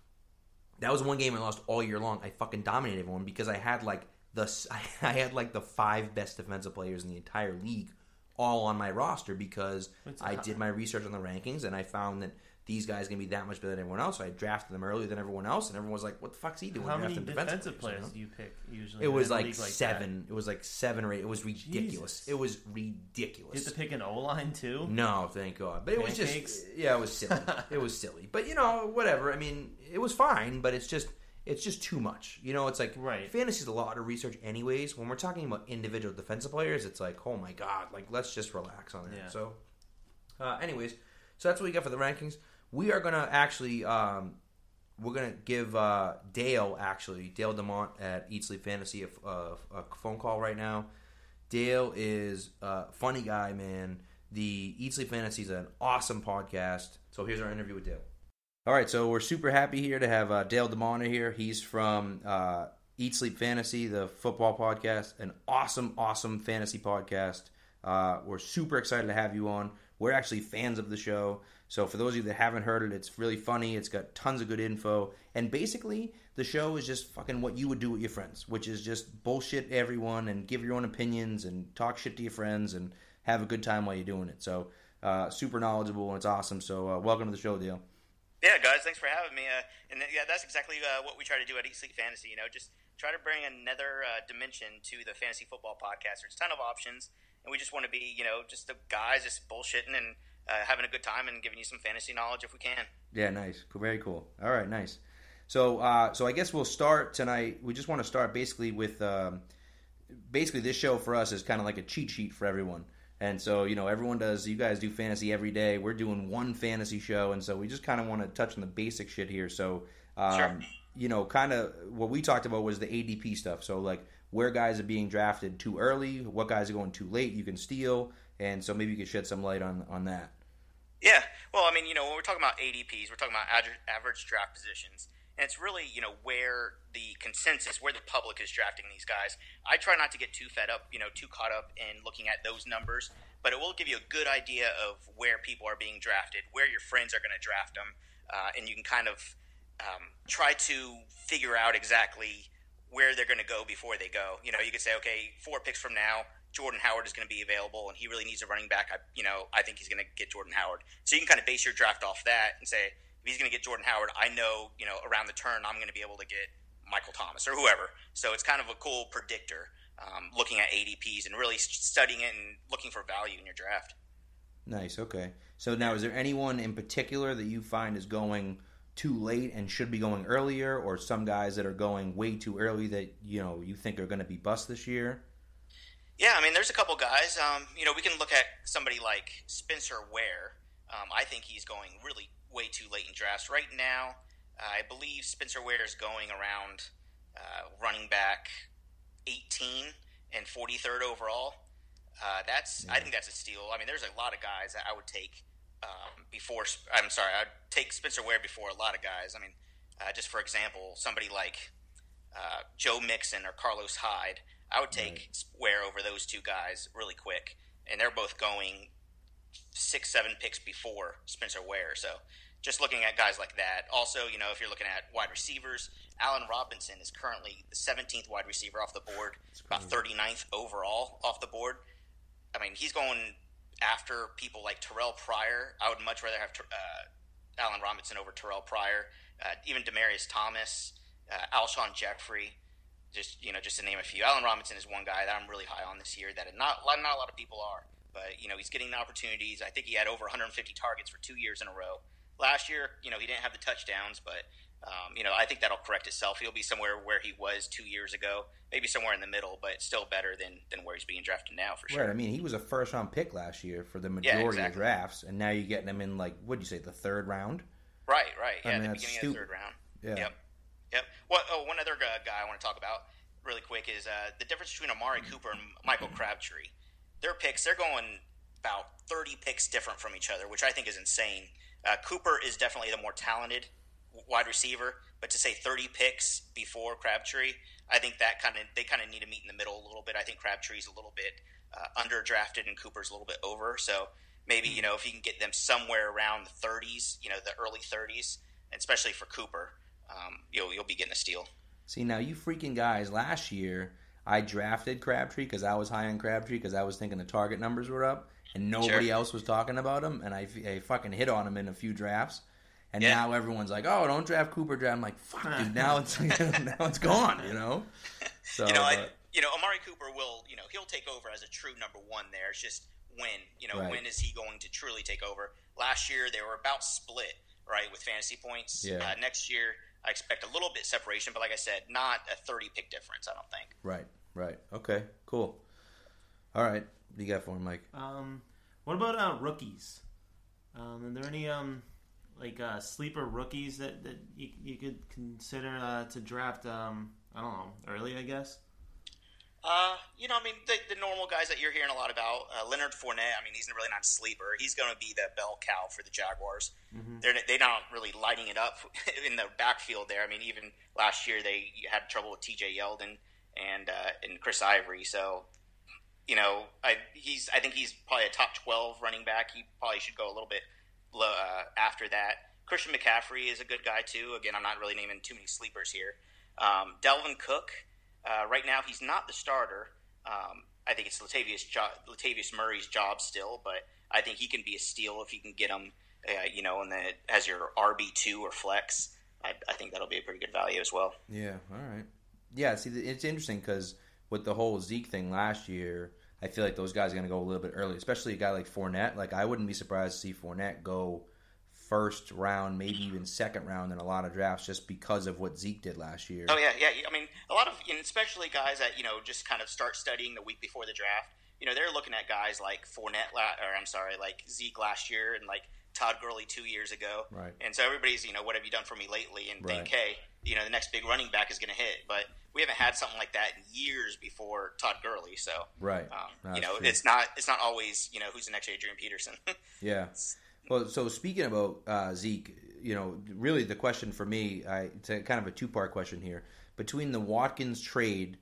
Speaker 1: that was one game I lost all year long. I fucking dominated everyone because I had like the, I had like the five best defensive players in the entire league all on my roster because I did my research on the rankings and I found that these guys are going to be that much better than everyone else. So I drafted them earlier than everyone else, and everyone was like, "What the fuck's he doing?"
Speaker 2: How many
Speaker 1: defensive,
Speaker 2: defensive
Speaker 1: players,
Speaker 2: players
Speaker 1: you know?
Speaker 2: do you pick usually?
Speaker 1: It was like,
Speaker 2: like
Speaker 1: seven.
Speaker 2: That?
Speaker 1: It was like seven or eight. It was ridiculous.
Speaker 2: Jesus.
Speaker 1: It was ridiculous.
Speaker 2: You have to pick an O-line too?
Speaker 1: No, thank God. But it
Speaker 2: Pancakes?
Speaker 1: was just, yeah, it was silly. It was silly. But you know, whatever. I mean, it was fine. But it's just, it's just too much. You know, it's like
Speaker 2: right.
Speaker 1: fantasy's a lot of research, anyways. When we're talking about individual defensive players, it's like, oh my God, like let's just relax on it.
Speaker 2: Yeah.
Speaker 1: So, uh, anyways, so that's what we got for the rankings. We are gonna actually, um, we're gonna give uh, Dale actually Dale DeMont at Eat Sleep Fantasy a, a, a phone call right now. Dale is a funny guy, man. The Eat Sleep Fantasy is an awesome podcast. So here's our interview with Dale. All right, so we're super happy here to have uh, Dale DeMont here. He's from uh, Eat Sleep Fantasy, the football podcast, an awesome, awesome fantasy podcast. Uh, we're super excited to have you on. We're actually fans of the show. So for those of you that haven't heard it, it's really funny. It's got tons of good info. And basically, the show is just fucking what you would do with your friends, which is just bullshit everyone and give your own opinions and talk shit to your friends and have a good time while you're doing it. So uh, super knowledgeable, and it's awesome. So uh, welcome to the show, Dale.
Speaker 5: Yeah, guys, thanks for having me. Uh, and yeah, that's exactly uh, what we try to do at Eat Sleep Fantasy. You know, just try to bring another uh, dimension to the fantasy football podcast. There's a ton of options, and we just want to be, you know, just the guys just bullshitting and uh, having a good time and giving you some fantasy knowledge if we can.
Speaker 1: Yeah, nice, very cool. All right, nice. So, uh, so I guess we'll start tonight. We just want to start basically with, um, basically this show for us is kind of like a cheat sheet for everyone. And so, you know, everyone does, you guys do fantasy every day. We're doing one fantasy show, and so we just kind of want to touch on the basic shit here. So, um,
Speaker 5: sure.
Speaker 1: you know, kind of what we talked about was the A D P stuff. So, like, where guys are being drafted too early, what guys are going too late, you can steal. And so maybe you could shed some light on, on that.
Speaker 5: Yeah. Well, I mean, you know, when we're talking about A D Ps, we're talking about average draft positions. And it's really, you know, where the consensus, where the public is drafting these guys. I try not to get too fed up, you know, too caught up in looking at those numbers, but it will give you a good idea of where people are being drafted, where your friends are going to draft them, uh, and you can kind of um, try to figure out exactly where they're going to go before they go. You know, you could say, okay, four picks from now, Jordan Howard is going to be available, and he really needs a running back. I, you know, I think he's going to get Jordan Howard. So you can kind of base your draft off that and say, if he's going to get Jordan Howard, I know, you know, around the turn I'm going to be able to get Michael Thomas or whoever. So it's kind of a cool predictor, um, looking at A D Ps and really studying it and looking for value in your draft.
Speaker 1: Nice, okay. So now, is there anyone in particular that you find is going too late and should be going earlier, or some guys that are going way too early that, you know, you think are going to be bust this year?
Speaker 5: Yeah, I mean, there's a couple guys. Um, you know, we can look at somebody like Spencer Ware. Um, I think he's going really way too late in drafts. Right now, uh, I believe Spencer Ware is going around uh, running back eighteen and forty-third overall. Uh, that's yeah. I think that's a steal. I mean, there's a lot of guys that I would take um, before. I'm sorry, I'd take Spencer Ware before a lot of guys. I mean, uh, just for example, somebody like uh, Joe Mixon or Carlos Hyde, I would take right. Ware over those two guys really quick, and they're both going six, seven picks before Spencer Ware. So just looking at guys like that. Also, you know, if you're looking at wide receivers, Allen Robinson is currently the seventeenth wide receiver off the board, about thirty-ninth overall off the board. I mean, he's going after people like Terrell Pryor. I would much rather have uh, Allen Robinson over Terrell Pryor. Uh, even Demaryius Thomas, uh, Alshon Jeffrey, just you know, just to name a few. Allen Robinson is one guy that I'm really high on this year that not not a lot of people are. But, you know, he's getting the opportunities. I think he had over one hundred fifty targets for two years in a row. Last year, you know, he didn't have the touchdowns, but Um, you know, I think that'll correct itself. He'll be somewhere where he was two years ago, maybe somewhere in the middle, but still better than, than where he's being drafted now for sure.
Speaker 1: Right. I mean, he was a first round pick last year for the majority
Speaker 5: yeah, exactly.
Speaker 1: of drafts, and now you're getting him in like what do you say, the third round?
Speaker 5: Right. Right. Yeah,
Speaker 1: I mean,
Speaker 5: the
Speaker 1: that's
Speaker 5: beginning
Speaker 1: stu-
Speaker 5: of the third round.
Speaker 1: Yeah.
Speaker 5: Yep. Yep. Well, oh, one other guy I want to talk about really quick is uh, the difference between Amari Cooper and Michael Crabtree. Their picks, they're going about thirty picks different from each other, which I think is insane. Uh, Cooper is definitely the more talented wide receiver, but to say thirty picks before Crabtree, I think that kind of they kind of need to meet in the middle a little bit. I think Crabtree's a little bit uh, underdrafted and Cooper's a little bit over. So maybe you know if you can get them somewhere around the thirties, you know the early thirties, especially for Cooper, um, you'll you'll be getting a steal.
Speaker 1: See, now you freaking guys, last year I drafted Crabtree because I was high on Crabtree because I was thinking the target numbers were up and nobody
Speaker 5: Sure.
Speaker 1: else was talking about him, and I, I fucking hit on him in a few drafts. And
Speaker 5: Yeah.
Speaker 1: now everyone's like, "Oh, don't draft Cooper." Draft. I'm like, "Fuck, dude! Now it's now it's gone." You know. So
Speaker 5: you know, I,
Speaker 1: but-
Speaker 5: you know, Amari Cooper will, you know, he'll take over as a true number one there. It's just when, you know,
Speaker 1: Right.
Speaker 5: when is he going to truly take over? Last year they were about split, right, with fantasy points.
Speaker 1: Yeah.
Speaker 5: Uh, next year I expect a little bit separation, but like I said, not a thirty pick difference. I don't think.
Speaker 1: right, right, okay, cool. All right, what do you got for him, Mike?
Speaker 2: Um, what about uh, rookies? Um, are there any um, like uh, sleeper rookies that, that you, you could consider uh, to draft? Um, I don't know, early, I guess.
Speaker 5: Uh, you know, I mean, the, the normal guys that you're hearing a lot about, uh, Leonard Fournette. I mean, he's really not a sleeper. He's going to be the bell cow for the Jaguars. Mm-hmm. They're they're not really lighting it up in the backfield there. I mean, even last year they had trouble with T J Yeldon and uh, and Chris Ivory. So, you know, I he's I think he's probably a top twelve running back. He probably should go a little bit low, uh, after that. Christian McCaffrey is a good guy too. Again, I'm not really naming too many sleepers here. Um, Delvin Cook. Uh, right now, he's not the starter. Um, I think it's Latavius, jo- Latavius Murray's job still, but I think he can be a steal if you can get him, uh, you know, in the, as your R B two or flex. I, I think that'll be a pretty good value as well.
Speaker 1: Yeah, all right. Yeah, see, it's interesting because with the whole Zeke thing last year, I feel like those guys are going to go a little bit early, especially a guy like Fournette. Like, I wouldn't be surprised to see Fournette go first round, maybe even second round in a lot of drafts just because of what Zeke did last year.
Speaker 5: Oh, yeah, yeah. I mean, a lot of, and especially guys that, you know, just kind of start studying the week before the draft, you know, they're looking at guys like Fournette, or I'm sorry, like Zeke last year and like Todd Gurley two years ago.
Speaker 1: Right.
Speaker 5: And so everybody's, you know, what have you done for me lately? And
Speaker 1: Right.
Speaker 5: think, hey, you know, the next big running back is going to hit. But we haven't had something like that in years before Todd Gurley. So,
Speaker 1: Right.
Speaker 5: um,
Speaker 1: That's
Speaker 5: you know,
Speaker 1: true.
Speaker 5: it's not it's not always, you know, who's the next Adrian Peterson.
Speaker 1: Yeah. Well, so speaking about uh, Zeke, you know, really the question for me, I, it's a, kind of a two-part question here. Between the Watkins trade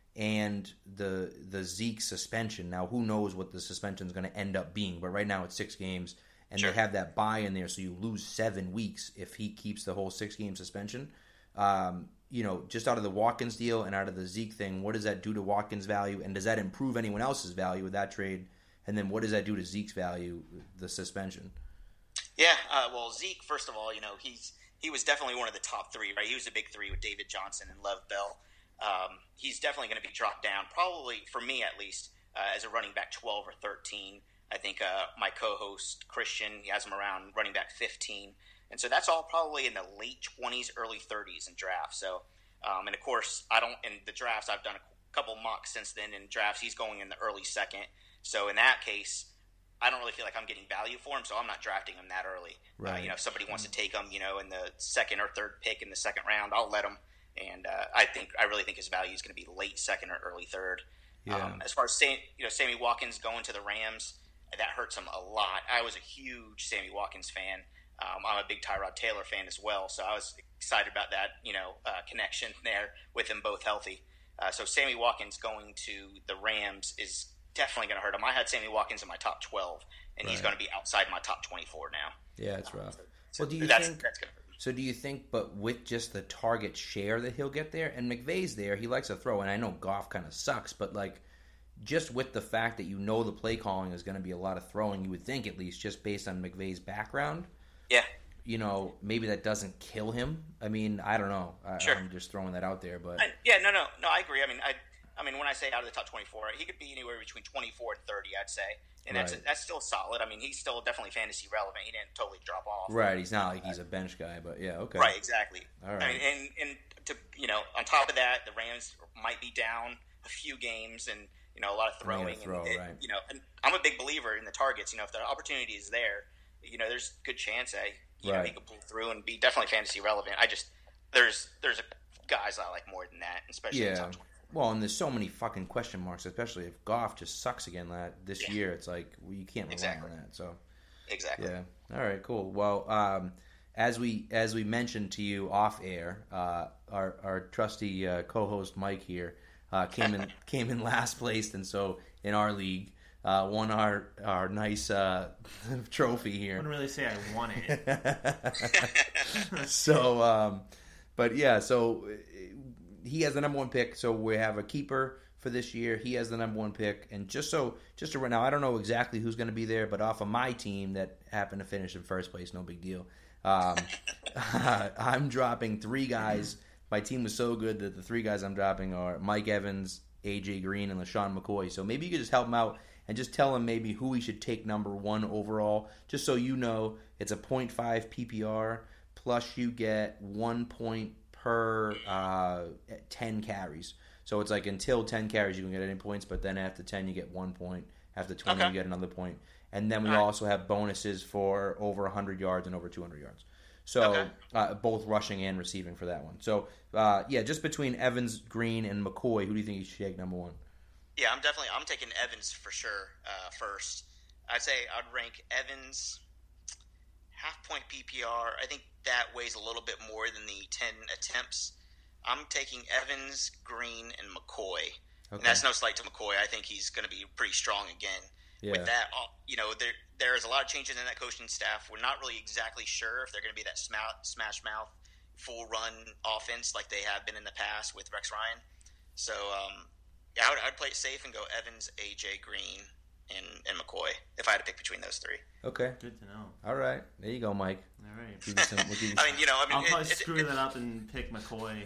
Speaker 1: and the the Zeke suspension, now who knows what the suspension is going to end up being, but right now it's six games, and
Speaker 5: Sure.
Speaker 1: they have that bye in there, so you lose seven weeks if he keeps the whole six-game suspension. Um, you know, just out of the Watkins deal and out of the Zeke thing, what does that do to Watkins' value, and does that improve anyone else's value with that trade? And then what does that do to Zeke's value, the suspension?
Speaker 5: Yeah, uh, well, Zeke, first of all, you know, he's he was definitely one of the top three, right? He was the big three with David Johnson and Lev Bell. Um, he's definitely going to be dropped down, probably, for me at least, uh, as a running back twelve or thirteen. I think uh, my co-host, Christian, he has him around running back fifteen. And so that's all probably in the late twenties, early thirties in drafts. So, um, and of course, I don't, in the drafts, I've done a couple mocks since then. In drafts, he's going in the early second. So in that case, I don't really feel like I'm getting value for him, so I'm not drafting him that early.
Speaker 1: Right.
Speaker 5: Uh, you know, if somebody wants to take him, you know, in the second or third pick in the second round, I'll let him. And uh, I think I really think his value is going to be late second or early third.
Speaker 1: Yeah.
Speaker 5: Um, as far as Sam, you know, Sammy Watkins going to the Rams, that hurts him a lot. I was a huge Sammy Watkins fan. Um, I'm a big Tyrod Taylor fan as well, so I was excited about that, you know, uh, connection there with them both healthy. Uh, so Sammy Watkins going to the Rams is definitely going to hurt him. I had Sammy Watkins in my top twelve, and he's
Speaker 1: Right.
Speaker 5: going to be outside my top twenty-four now.
Speaker 1: Yeah, it's rough.
Speaker 5: So
Speaker 1: Well, do you
Speaker 5: that's,
Speaker 1: think?
Speaker 5: that's going to hurt.
Speaker 1: So do you think, but with just the target share that he'll get there, and McVay's there, he likes to throw, and I know Goff kind of sucks, but like just with the fact that you know the play calling is going to be a lot of throwing, you would think at least just based on McVay's background,
Speaker 5: Yeah.
Speaker 1: you know, maybe that doesn't kill him. I mean, I don't know. I,
Speaker 5: Sure.
Speaker 1: I'm just throwing that out there, but
Speaker 5: I, yeah, no, no, no. I agree. I mean, I, I mean, when I say out of the top twenty-four, he could be anywhere between twenty-four and thirty. I'd say. And that's
Speaker 1: Right.
Speaker 5: that's still solid. I mean, he's still definitely fantasy relevant. He didn't totally drop off.
Speaker 1: Right. He's not like he's a bench guy, but yeah, okay.
Speaker 5: Right, exactly.
Speaker 1: All right.
Speaker 5: I mean, and and to you know, on top of that, the Rams might be down a few games, and you know, a lot of
Speaker 1: They're
Speaker 5: throwing.
Speaker 1: gonna throw,
Speaker 5: and it,
Speaker 1: right.
Speaker 5: You know, and I'm a big believer in the targets. You know, if the opportunity is there, you know, there's a good chance that you know
Speaker 1: Right.
Speaker 5: he could pull through and be definitely fantasy relevant. I just there's there's guys I like more than that, especially in the
Speaker 1: Yeah.
Speaker 5: top twenty.
Speaker 1: Well, and there's so many fucking question marks, especially if Goff just sucks again that this
Speaker 5: Yeah.
Speaker 1: year. It's like well, you can't rely
Speaker 5: Exactly.
Speaker 1: on that. So
Speaker 5: Exactly.
Speaker 1: yeah. All right. Cool. Well, um, as we as we mentioned to you off air, uh, our our trusty uh, co-host Mike here uh, came in came in last place, and so in our league uh, won our our nice uh, trophy
Speaker 2: I
Speaker 1: here.
Speaker 2: wouldn't really say I won it.
Speaker 1: So, um, but yeah, so uh, he has the number one pick. So we have a keeper for this year. He has the number one pick, and just so just to now, I don't know exactly who's going to be there, but off of my team that happened to finish in first place, no big deal. Um, I'm dropping three guys. My team was so good that the three guys I'm dropping are Mike Evans, A J Green, and LaShawn McCoy. So maybe you could just help him out and just tell him maybe who he should take number one overall, just so you know it's a point five P P R, plus you get one point per uh, ten carries. So it's like until ten carries you can get any points, but then after ten you get one point. After twenty
Speaker 5: Okay.
Speaker 1: you get another point. And then we
Speaker 5: All right.
Speaker 1: also have bonuses for over one hundred yards and over two hundred yards. So
Speaker 5: Okay.
Speaker 1: uh, both rushing and receiving for that one. So uh, yeah, just between Evans, Green, and McCoy, who do you think you should take number one?
Speaker 5: Yeah, I'm definitely I'm taking Evans for sure uh, first. I'd say I'd rank Evans half point P P R. I think that weighs a little bit more than the ten attempts. I'm taking Evans, Green, and McCoy. And
Speaker 1: Okay.
Speaker 5: that's no slight to McCoy. I think he's going to be pretty strong again.
Speaker 1: Yeah.
Speaker 5: With that, uh, you know, there there's a lot of changes in that coaching staff. We're not really exactly sure if they're going to be that sma- smash mouth, full run offense like they have been in the past with Rex Ryan. So, um, yeah, I would, I would play it safe and go Evans, A J Green, and, and McCoy if I had to pick between those three.
Speaker 1: Okay.
Speaker 2: Good to know.
Speaker 1: All right. There you go, Mike.
Speaker 2: All right.
Speaker 1: Give you some, we'll give you
Speaker 5: I mean, you know, I mean,
Speaker 2: I'll
Speaker 5: it-
Speaker 2: probably
Speaker 5: it-
Speaker 2: screw
Speaker 5: it-
Speaker 2: that up and pick McCoy.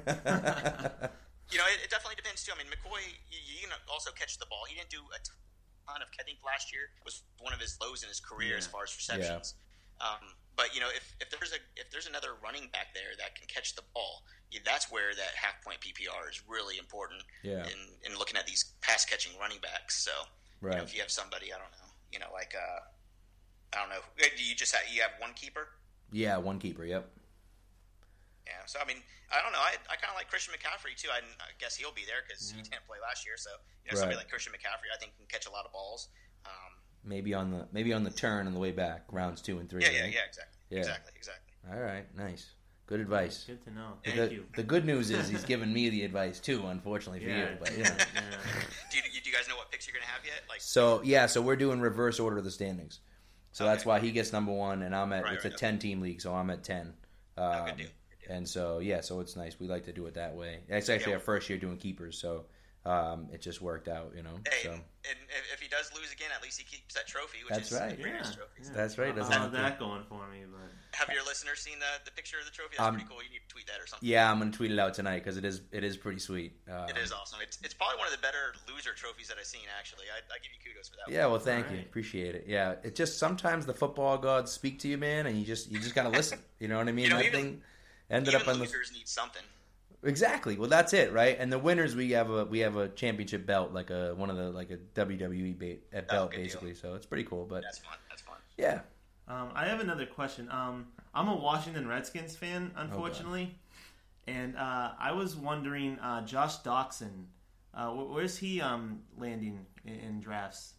Speaker 5: You know, it, it definitely depends too. I mean, McCoy, you, you can also catch the ball. He didn't do a ton of. I think last year was one of his lows in his career
Speaker 2: Yeah.
Speaker 5: as far as receptions. Um, but you know, if, if there's a if there's another running back there that can catch the ball, yeah, that's where that half point P P R is really important.
Speaker 1: Yeah.
Speaker 5: In, in looking at these pass catching running backs. So, you
Speaker 1: Right.
Speaker 5: know, if you have somebody, I don't know, you know, like uh, I don't know, do you just have, you have one keeper?
Speaker 1: Yeah, one keeper. Yep.
Speaker 5: Yeah, so I mean, I don't know. I, I kind of like Christian McCaffrey too. I, I guess he'll be there because he didn't play last year. So you know, somebody
Speaker 1: Right.
Speaker 5: like Christian McCaffrey, I think can catch a lot of balls. Um,
Speaker 1: Maybe on the maybe on the turn on the way back, rounds two and three.
Speaker 5: yeah, yeah,
Speaker 1: right?
Speaker 5: yeah, exactly,
Speaker 1: Yeah.
Speaker 5: exactly, exactly.
Speaker 1: All right. Nice. Good advice.
Speaker 2: Good to know.
Speaker 1: The,
Speaker 2: Thank you.
Speaker 1: the good news is he's giving me the advice too. Unfortunately for
Speaker 2: Yeah.
Speaker 1: you, but you know.
Speaker 2: Yeah.
Speaker 5: Do you, do you guys know what picks you're gonna have yet? Like,
Speaker 1: So yeah, so we're doing reverse order of the standings. So that's
Speaker 5: Okay.
Speaker 1: why he gets number one, and I'm at
Speaker 5: Right,
Speaker 1: it's
Speaker 5: right,
Speaker 1: a
Speaker 5: okay.
Speaker 1: ten team league, so I'm at ten. Um,
Speaker 5: Oh, good deal, good deal.
Speaker 1: And so yeah, so it's nice. We like to do it that way. It's actually
Speaker 5: Yeah.
Speaker 1: our first year doing keepers, so um, it just worked out, you know.
Speaker 5: hey,
Speaker 1: So
Speaker 5: and, and if, if he does lose again, at least he keeps that trophy, which
Speaker 1: That's
Speaker 5: is
Speaker 1: right.
Speaker 5: the greatest
Speaker 2: Yeah.
Speaker 5: trophy.
Speaker 2: Yeah.
Speaker 1: That's right,
Speaker 2: I'll
Speaker 1: doesn't
Speaker 2: have
Speaker 1: have to-
Speaker 2: that going for me, but
Speaker 5: Have your listeners seen the, the picture of the trophy? That's
Speaker 1: Um,
Speaker 5: pretty cool. You need to tweet that or something.
Speaker 1: yeah, I'm gonna tweet it out tonight because it is it is pretty sweet. Um,
Speaker 5: It is awesome. It's, it's probably one of the better loser trophies that I've seen. Actually, I, I give you kudos for that.
Speaker 1: Yeah,
Speaker 5: one.
Speaker 1: well, thank
Speaker 2: All
Speaker 1: you,
Speaker 2: right.
Speaker 1: appreciate it. Yeah, it just sometimes the football gods speak to you, man, and you just you just gotta listen. You know what I mean?
Speaker 5: You know,
Speaker 1: that
Speaker 5: even-
Speaker 1: thing ended
Speaker 5: Even
Speaker 1: up on the
Speaker 5: losers need something.
Speaker 1: exactly. Well, that's it, right? And the winners, we have a we have a championship belt, like a one of the like a W W E ba- uh, belt,
Speaker 5: good deal.
Speaker 1: basically. So it's pretty cool. But
Speaker 5: That's fun. That's fun.
Speaker 1: yeah,
Speaker 2: Um, I have another question. Um, I'm a Washington Redskins fan, unfortunately, and uh, I was wondering, uh, Josh Doxson, uh, wh- where's he um, landing in, in drafts?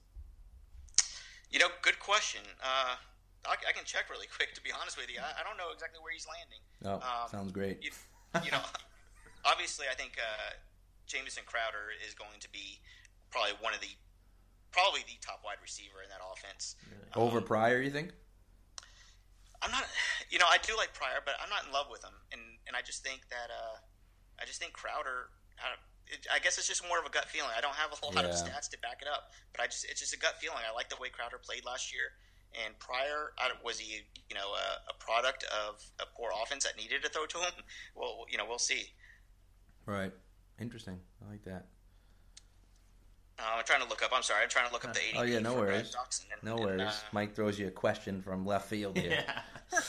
Speaker 5: You know, good question. Uh, I, I can check really quick. To be honest with you, I, I don't know exactly where he's landing.
Speaker 1: oh,
Speaker 5: Um,
Speaker 1: sounds great.
Speaker 5: You, you know, obviously, I think uh, Jamison Crowder is going to be probably one of the probably the top wide receiver in that offense.
Speaker 1: Over Pryor, you think?
Speaker 5: I'm not, you know, I do like Pryor, but I'm not in love with him, and and I just think that uh, I just think Crowder. I, don't, it, I guess it's just more of a gut feeling. I don't have a whole lot of
Speaker 1: Yeah.
Speaker 5: stats to back it up, but I just it's just a gut feeling. I like the way Crowder played last year, and Pryor I, don't- was he you know a, a product of a poor offense that needed to throw to him? Well, you know, we'll see.
Speaker 1: Right. Interesting. I like that.
Speaker 5: Uh, I'm trying to look up. I'm sorry. I'm trying to look up the A D P.
Speaker 1: Oh yeah, no
Speaker 5: for,
Speaker 1: worries.
Speaker 5: Uh, Dotson and,
Speaker 1: no
Speaker 5: and,
Speaker 1: worries.
Speaker 5: uh,
Speaker 1: Mike throws you a question from left field here.
Speaker 2: Yeah.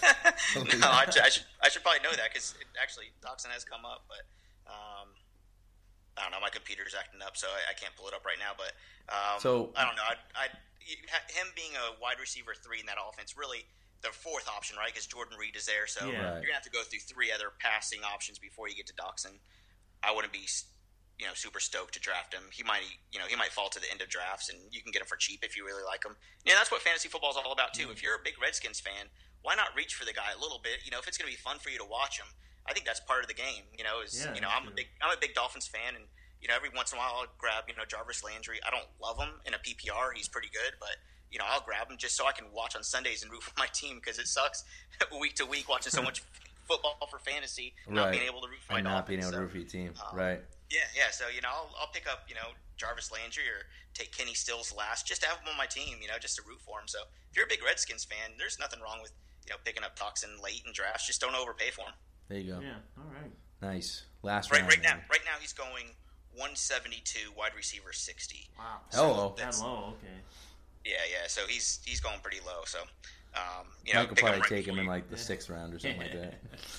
Speaker 5: no, I, I should I should probably know that because actually Dotson has come up, but um, I don't know. My computer's acting up, so I, I can't pull it up right now. But um,
Speaker 1: So-
Speaker 5: I don't know. I, I him being a wide receiver three in that offense, really the fourth option, right? Because Jordan Reed is there, so
Speaker 2: Yeah.
Speaker 1: Right.
Speaker 5: you're gonna have to go through three other passing options before you get to Dotson. I wouldn't be, you know, super stoked to draft him. He might, you know, he might fall to the end of drafts, and you can get him for cheap if you really like him. Yeah, that's what fantasy football is all about too. If you're a big Redskins fan, why not reach for the guy a little bit? You know, if it's going to be fun for you to watch him, I think that's part of the game. You know, is
Speaker 2: Yeah,
Speaker 5: you know, I'm a
Speaker 2: true.
Speaker 5: big, I'm a big Dolphins fan, and you know, every once in a while I'll grab, you know, Jarvis Landry. I don't love him in a P P R; he's pretty good, but you know, I'll grab him just so I can watch on Sundays and root for my team because it sucks week to week watching so much football for fantasy, and not
Speaker 1: Right.
Speaker 5: being able to root for my
Speaker 1: And not being able
Speaker 5: Dolphins.
Speaker 1: to root for your team.
Speaker 5: um,
Speaker 1: Right.
Speaker 5: Yeah, yeah. So you know, I'll, I'll pick up you know Jarvis Landry or take Kenny Stills last, just to have him on my team. You know, just to root for him. So if you're a big Redskins fan, there's nothing wrong with you know picking up Dotson late in drafts. Just don't overpay for him.
Speaker 1: There you go.
Speaker 2: Yeah. All right.
Speaker 1: Nice. Last
Speaker 5: Right,
Speaker 1: round.
Speaker 5: right now,
Speaker 1: man.
Speaker 5: right now he's going one seventy-two, wide receiver sixty.
Speaker 2: Wow.
Speaker 1: Hello.
Speaker 2: That
Speaker 5: That's-
Speaker 2: low. Okay.
Speaker 5: Yeah, yeah. So he's he's going pretty low. So um, you know,
Speaker 1: Mike will
Speaker 5: pick him
Speaker 1: probably
Speaker 5: right
Speaker 1: take him
Speaker 5: before
Speaker 1: in
Speaker 5: you-
Speaker 1: like the sixth round or something like that.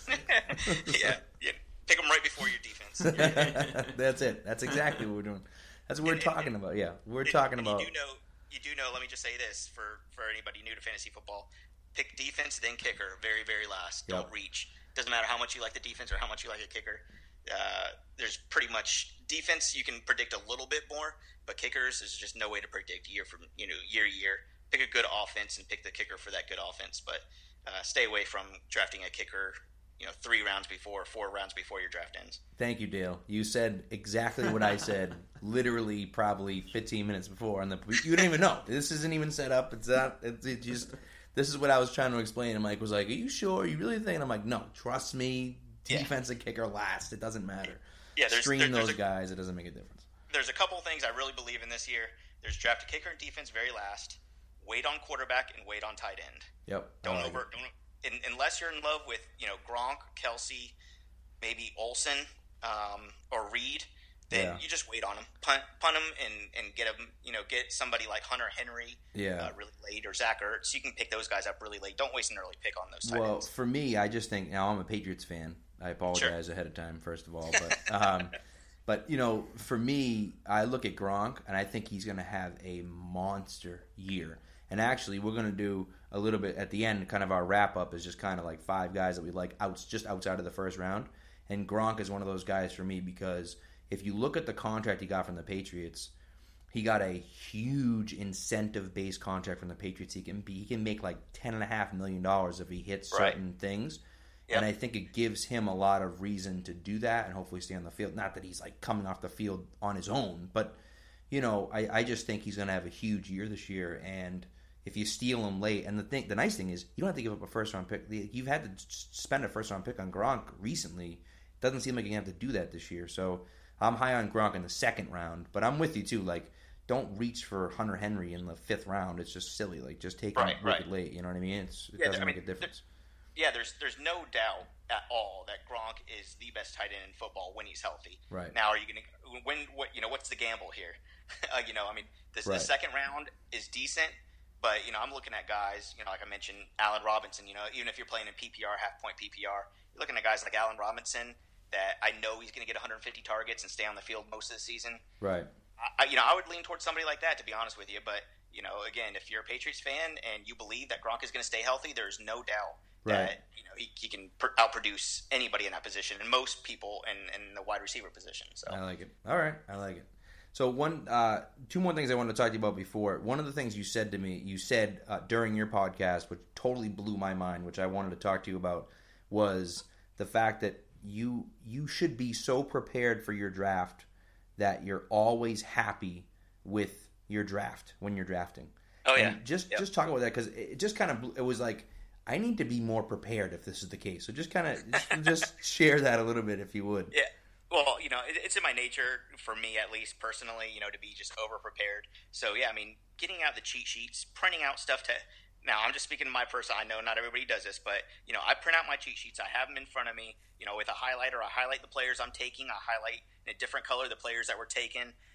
Speaker 5: yeah, yeah. Pick him right before your defense.
Speaker 1: That's it. That's exactly what we're doing. That's what we're talking about. Yeah, we're talking
Speaker 5: And
Speaker 1: about.
Speaker 5: You do know, you do know. Let me just say this for for anybody new to fantasy football: pick defense, then kicker, very very last. Don't
Speaker 1: Yep.
Speaker 5: reach. Doesn't matter how much you like the defense or how much you like a kicker. Uh, there's pretty much defense you can predict a little bit more, but kickers is just no way to predict year from you know year to year. Pick a good offense and pick the kicker for that good offense, but uh, stay away from drafting a kicker. You know, three rounds before, four rounds before your draft ends.
Speaker 1: Thank you, Dale. You said exactly what I said, literally probably fifteen minutes before. On the you didn't even know this isn't even set up. It's not. It's it just. This is what I was trying to explain. And Mike was like, "Are you sure? You really think?" And I'm like, "No, trust me.
Speaker 5: Yeah.
Speaker 1: Defense and kicker last. It doesn't matter.
Speaker 5: Yeah, there's
Speaker 1: Stream
Speaker 5: there, there's
Speaker 1: those
Speaker 5: a,
Speaker 1: guys. It doesn't make a difference."
Speaker 5: there's a couple things I really believe in this year. There's draft a kicker and defense very last. Wait on quarterback and wait on tight end.
Speaker 1: Yep. I
Speaker 5: Don't
Speaker 1: like
Speaker 5: over.
Speaker 1: it.
Speaker 5: Don't in, unless you're in love with you know Gronk, Kelsey, maybe Olsen um, or Reed. Then
Speaker 1: Yeah.
Speaker 5: you just wait on him, punt, punt him, and, and get him. You know, get somebody like Hunter Henry,
Speaker 1: Yeah.
Speaker 5: uh, really late, or Zach Ertz. You can pick those guys up really late. Don't waste an early pick on those tight
Speaker 1: Well,
Speaker 5: ends.
Speaker 1: for me, I just think now I'm a Patriots fan. I apologize ahead of time, first of all, but um, but you know, for me, I look at Gronk and I think he's going to have a monster year. And actually, we're going to do a little bit at the end. Kind of our wrap up is just kind of like five guys that we like outs just outside of the first round. And Gronk is one of those guys for me because if you look at the contract he got from the Patriots, he got a huge incentive-based contract from the Patriots. He can be, he can make like ten and a half million dollars if he hits
Speaker 5: Right.
Speaker 1: certain things,
Speaker 5: Yep.
Speaker 1: and I think it gives him a lot of reason to do that and hopefully stay on the field. Not that he's like coming off the field on his own, but you know, I, I just think he's going to have a huge year this year. And if you steal him late, and the thing, the nice thing is, you don't have to give up a first-round pick. You've had to spend a first-round pick on Gronk recently. It doesn't seem like you have to do that this year. So I'm high on Gronk in the second round, but I'm with you too. Like, don't reach for Hunter Henry in the fifth round. It's just silly. Like, just take
Speaker 5: Right,
Speaker 1: him really
Speaker 5: right.
Speaker 1: late. You know what I mean? It's, it
Speaker 5: Yeah,
Speaker 1: doesn't
Speaker 5: I
Speaker 1: make
Speaker 5: mean,
Speaker 1: a difference.
Speaker 5: Yeah, there's there's no doubt at all that Gronk is the best tight end in football when he's healthy.
Speaker 1: Right.
Speaker 5: Now, are you going to when what you know what's the gamble here? uh, you know, I mean, this,
Speaker 1: Right.
Speaker 5: the second round is decent, but you know, I'm looking at guys. You know, like I mentioned, Allen Robinson. You know, even if you're playing in P P R, half point P P R, you're looking at guys like Allen Robinson that I know he's going to get one hundred fifty targets and stay on the field most of the season.
Speaker 1: Right.
Speaker 5: I, you know, I would lean towards somebody like that, to be honest with you. But you know, again, if you're a Patriots fan and you believe that Gronk is going to stay healthy, there's no doubt
Speaker 1: Right.
Speaker 5: that you know he, he can pr- outproduce anybody in that position and most people in, in the wide receiver position. So
Speaker 1: I like it. All right, I like it. So one, uh, two more things I wanted to talk to you about before. One of the things you said to me, you said uh, during your podcast, which totally blew my mind, which I wanted to talk to you about, was the fact that you you should be so prepared for your draft that you're always happy with your draft when you're drafting.
Speaker 5: Oh yeah,
Speaker 1: And just
Speaker 5: Yep.
Speaker 1: just talk about that because it just kind of it was like I need to be more prepared if this is the case. So just kind of just, just share that a little bit if you would.
Speaker 5: Yeah. Well, you know, it, it's in my nature, for me at least personally, you know, to be just over prepared. So yeah, I mean, getting out the cheat sheets, printing out stuff to. Now, I'm just speaking to my person. I know not everybody does this, but you know, I print out my cheat sheets. I have them in front of me. You know, with a highlighter, I highlight the players I'm taking. I highlight in a different color the players that were taken.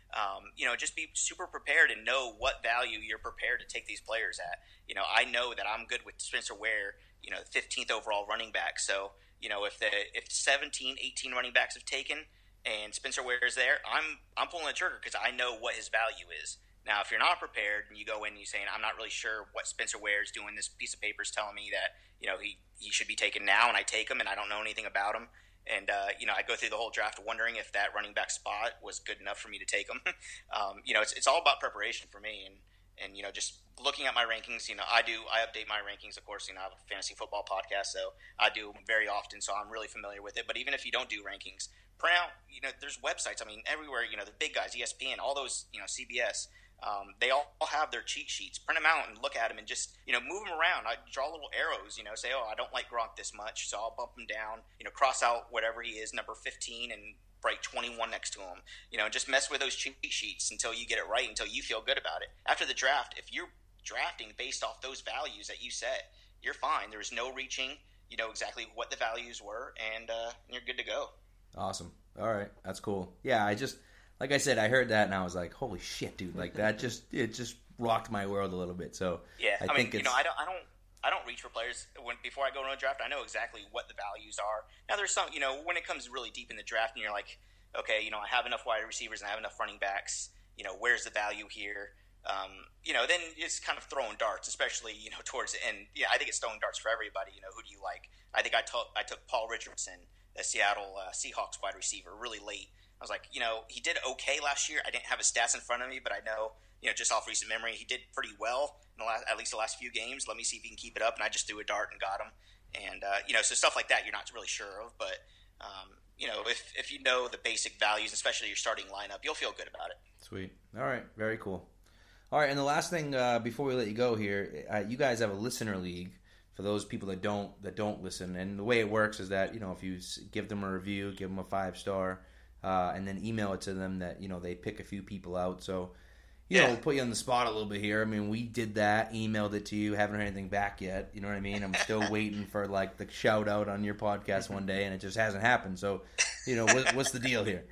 Speaker 5: Um, you know, just be super prepared and know what value you're prepared to take these players at. You know, I know that I'm good with Spencer Ware, you know, fifteenth overall running back. So, you know, if the if seventeen, eighteen running backs have taken and Spencer Ware is there, I'm I'm pulling the trigger because I know what his value is. Now, if you're not prepared and you go in and you're saying, I'm not really sure what Spencer Ware is doing, this piece of paper is telling me that, you know, he, he should be taken now, and I take him and I don't know anything about him. And, uh, you know, I go through the whole draft wondering if that running back spot was good enough for me to take him. um, you know, it's it's all about preparation for me. And, and, you know, just looking at my rankings, you know, I do, I update my rankings, of course. You know, I have a fantasy football podcast, so I do very often, so I'm really familiar with it. But even if you don't do rankings, print out, you know, there's websites. I mean, everywhere, you know, the big guys, E S P N, all those, you know, C B S, Um, they all have their cheat sheets. Print them out and look at them and just, you know, move them around. I draw little arrows, you know, say, oh, I don't like Gronk this much, so I'll bump him down, you know, cross out whatever he is, number fifteen, and write twenty-one next to him. You know, just mess with those cheat sheets until you get it right, until you feel good about it. After the draft, if you're drafting based off those values that you set, you're fine. There's no reaching. You know exactly what the values were, and uh, you're good to go.
Speaker 1: Awesome. All right. That's cool. Yeah, I just... Like I said, I heard that and I was like, "Holy shit, dude!" Like that just it just rocked my world a little bit. So
Speaker 5: yeah,
Speaker 1: I,
Speaker 5: I
Speaker 1: think
Speaker 5: mean,
Speaker 1: it's...
Speaker 5: you know, I don't, I don't, I don't reach for players when before I go to a draft. I know exactly what the values are. Now, there's some, you know, when it comes really deep in the draft, and you're like, okay, you know, I have enough wide receivers and I have enough running backs. You know, where's the value here? Um, you know, then it's kind of throwing darts, especially you know towards the end. Yeah, I think it's throwing darts for everybody. You know, who do you like? I think I took I took Paul Richardson, the Seattle uh, Seahawks wide receiver, really late. I was like, you know, he did okay last year. I didn't have his stats in front of me, but I know, you know, just off recent memory, he did pretty well in the last, at least the last few games. Let me see if he can keep it up. And I just threw a dart and got him. And, uh, you know, so stuff like that you're not really sure of. But, um, you know, if, if you know the basic values, especially your starting lineup, you'll feel good about it.
Speaker 1: Sweet. All right. Very cool. All right. And the last thing uh, before we let you go here, uh, you guys have a listener league for those people that don't that don't listen. And the way it works is that, you know, if you give them a review, give them a five star, Uh, and then email it to them that, you know, they pick a few people out. So, you
Speaker 5: yeah.
Speaker 1: know, we'll put you on the spot a little bit here. I mean, we did that, emailed it to you, haven't heard anything back yet. You know what I mean? I'm still waiting for, like, the shout out on your podcast one day, and it just hasn't happened. So, you know, what, what's the deal here?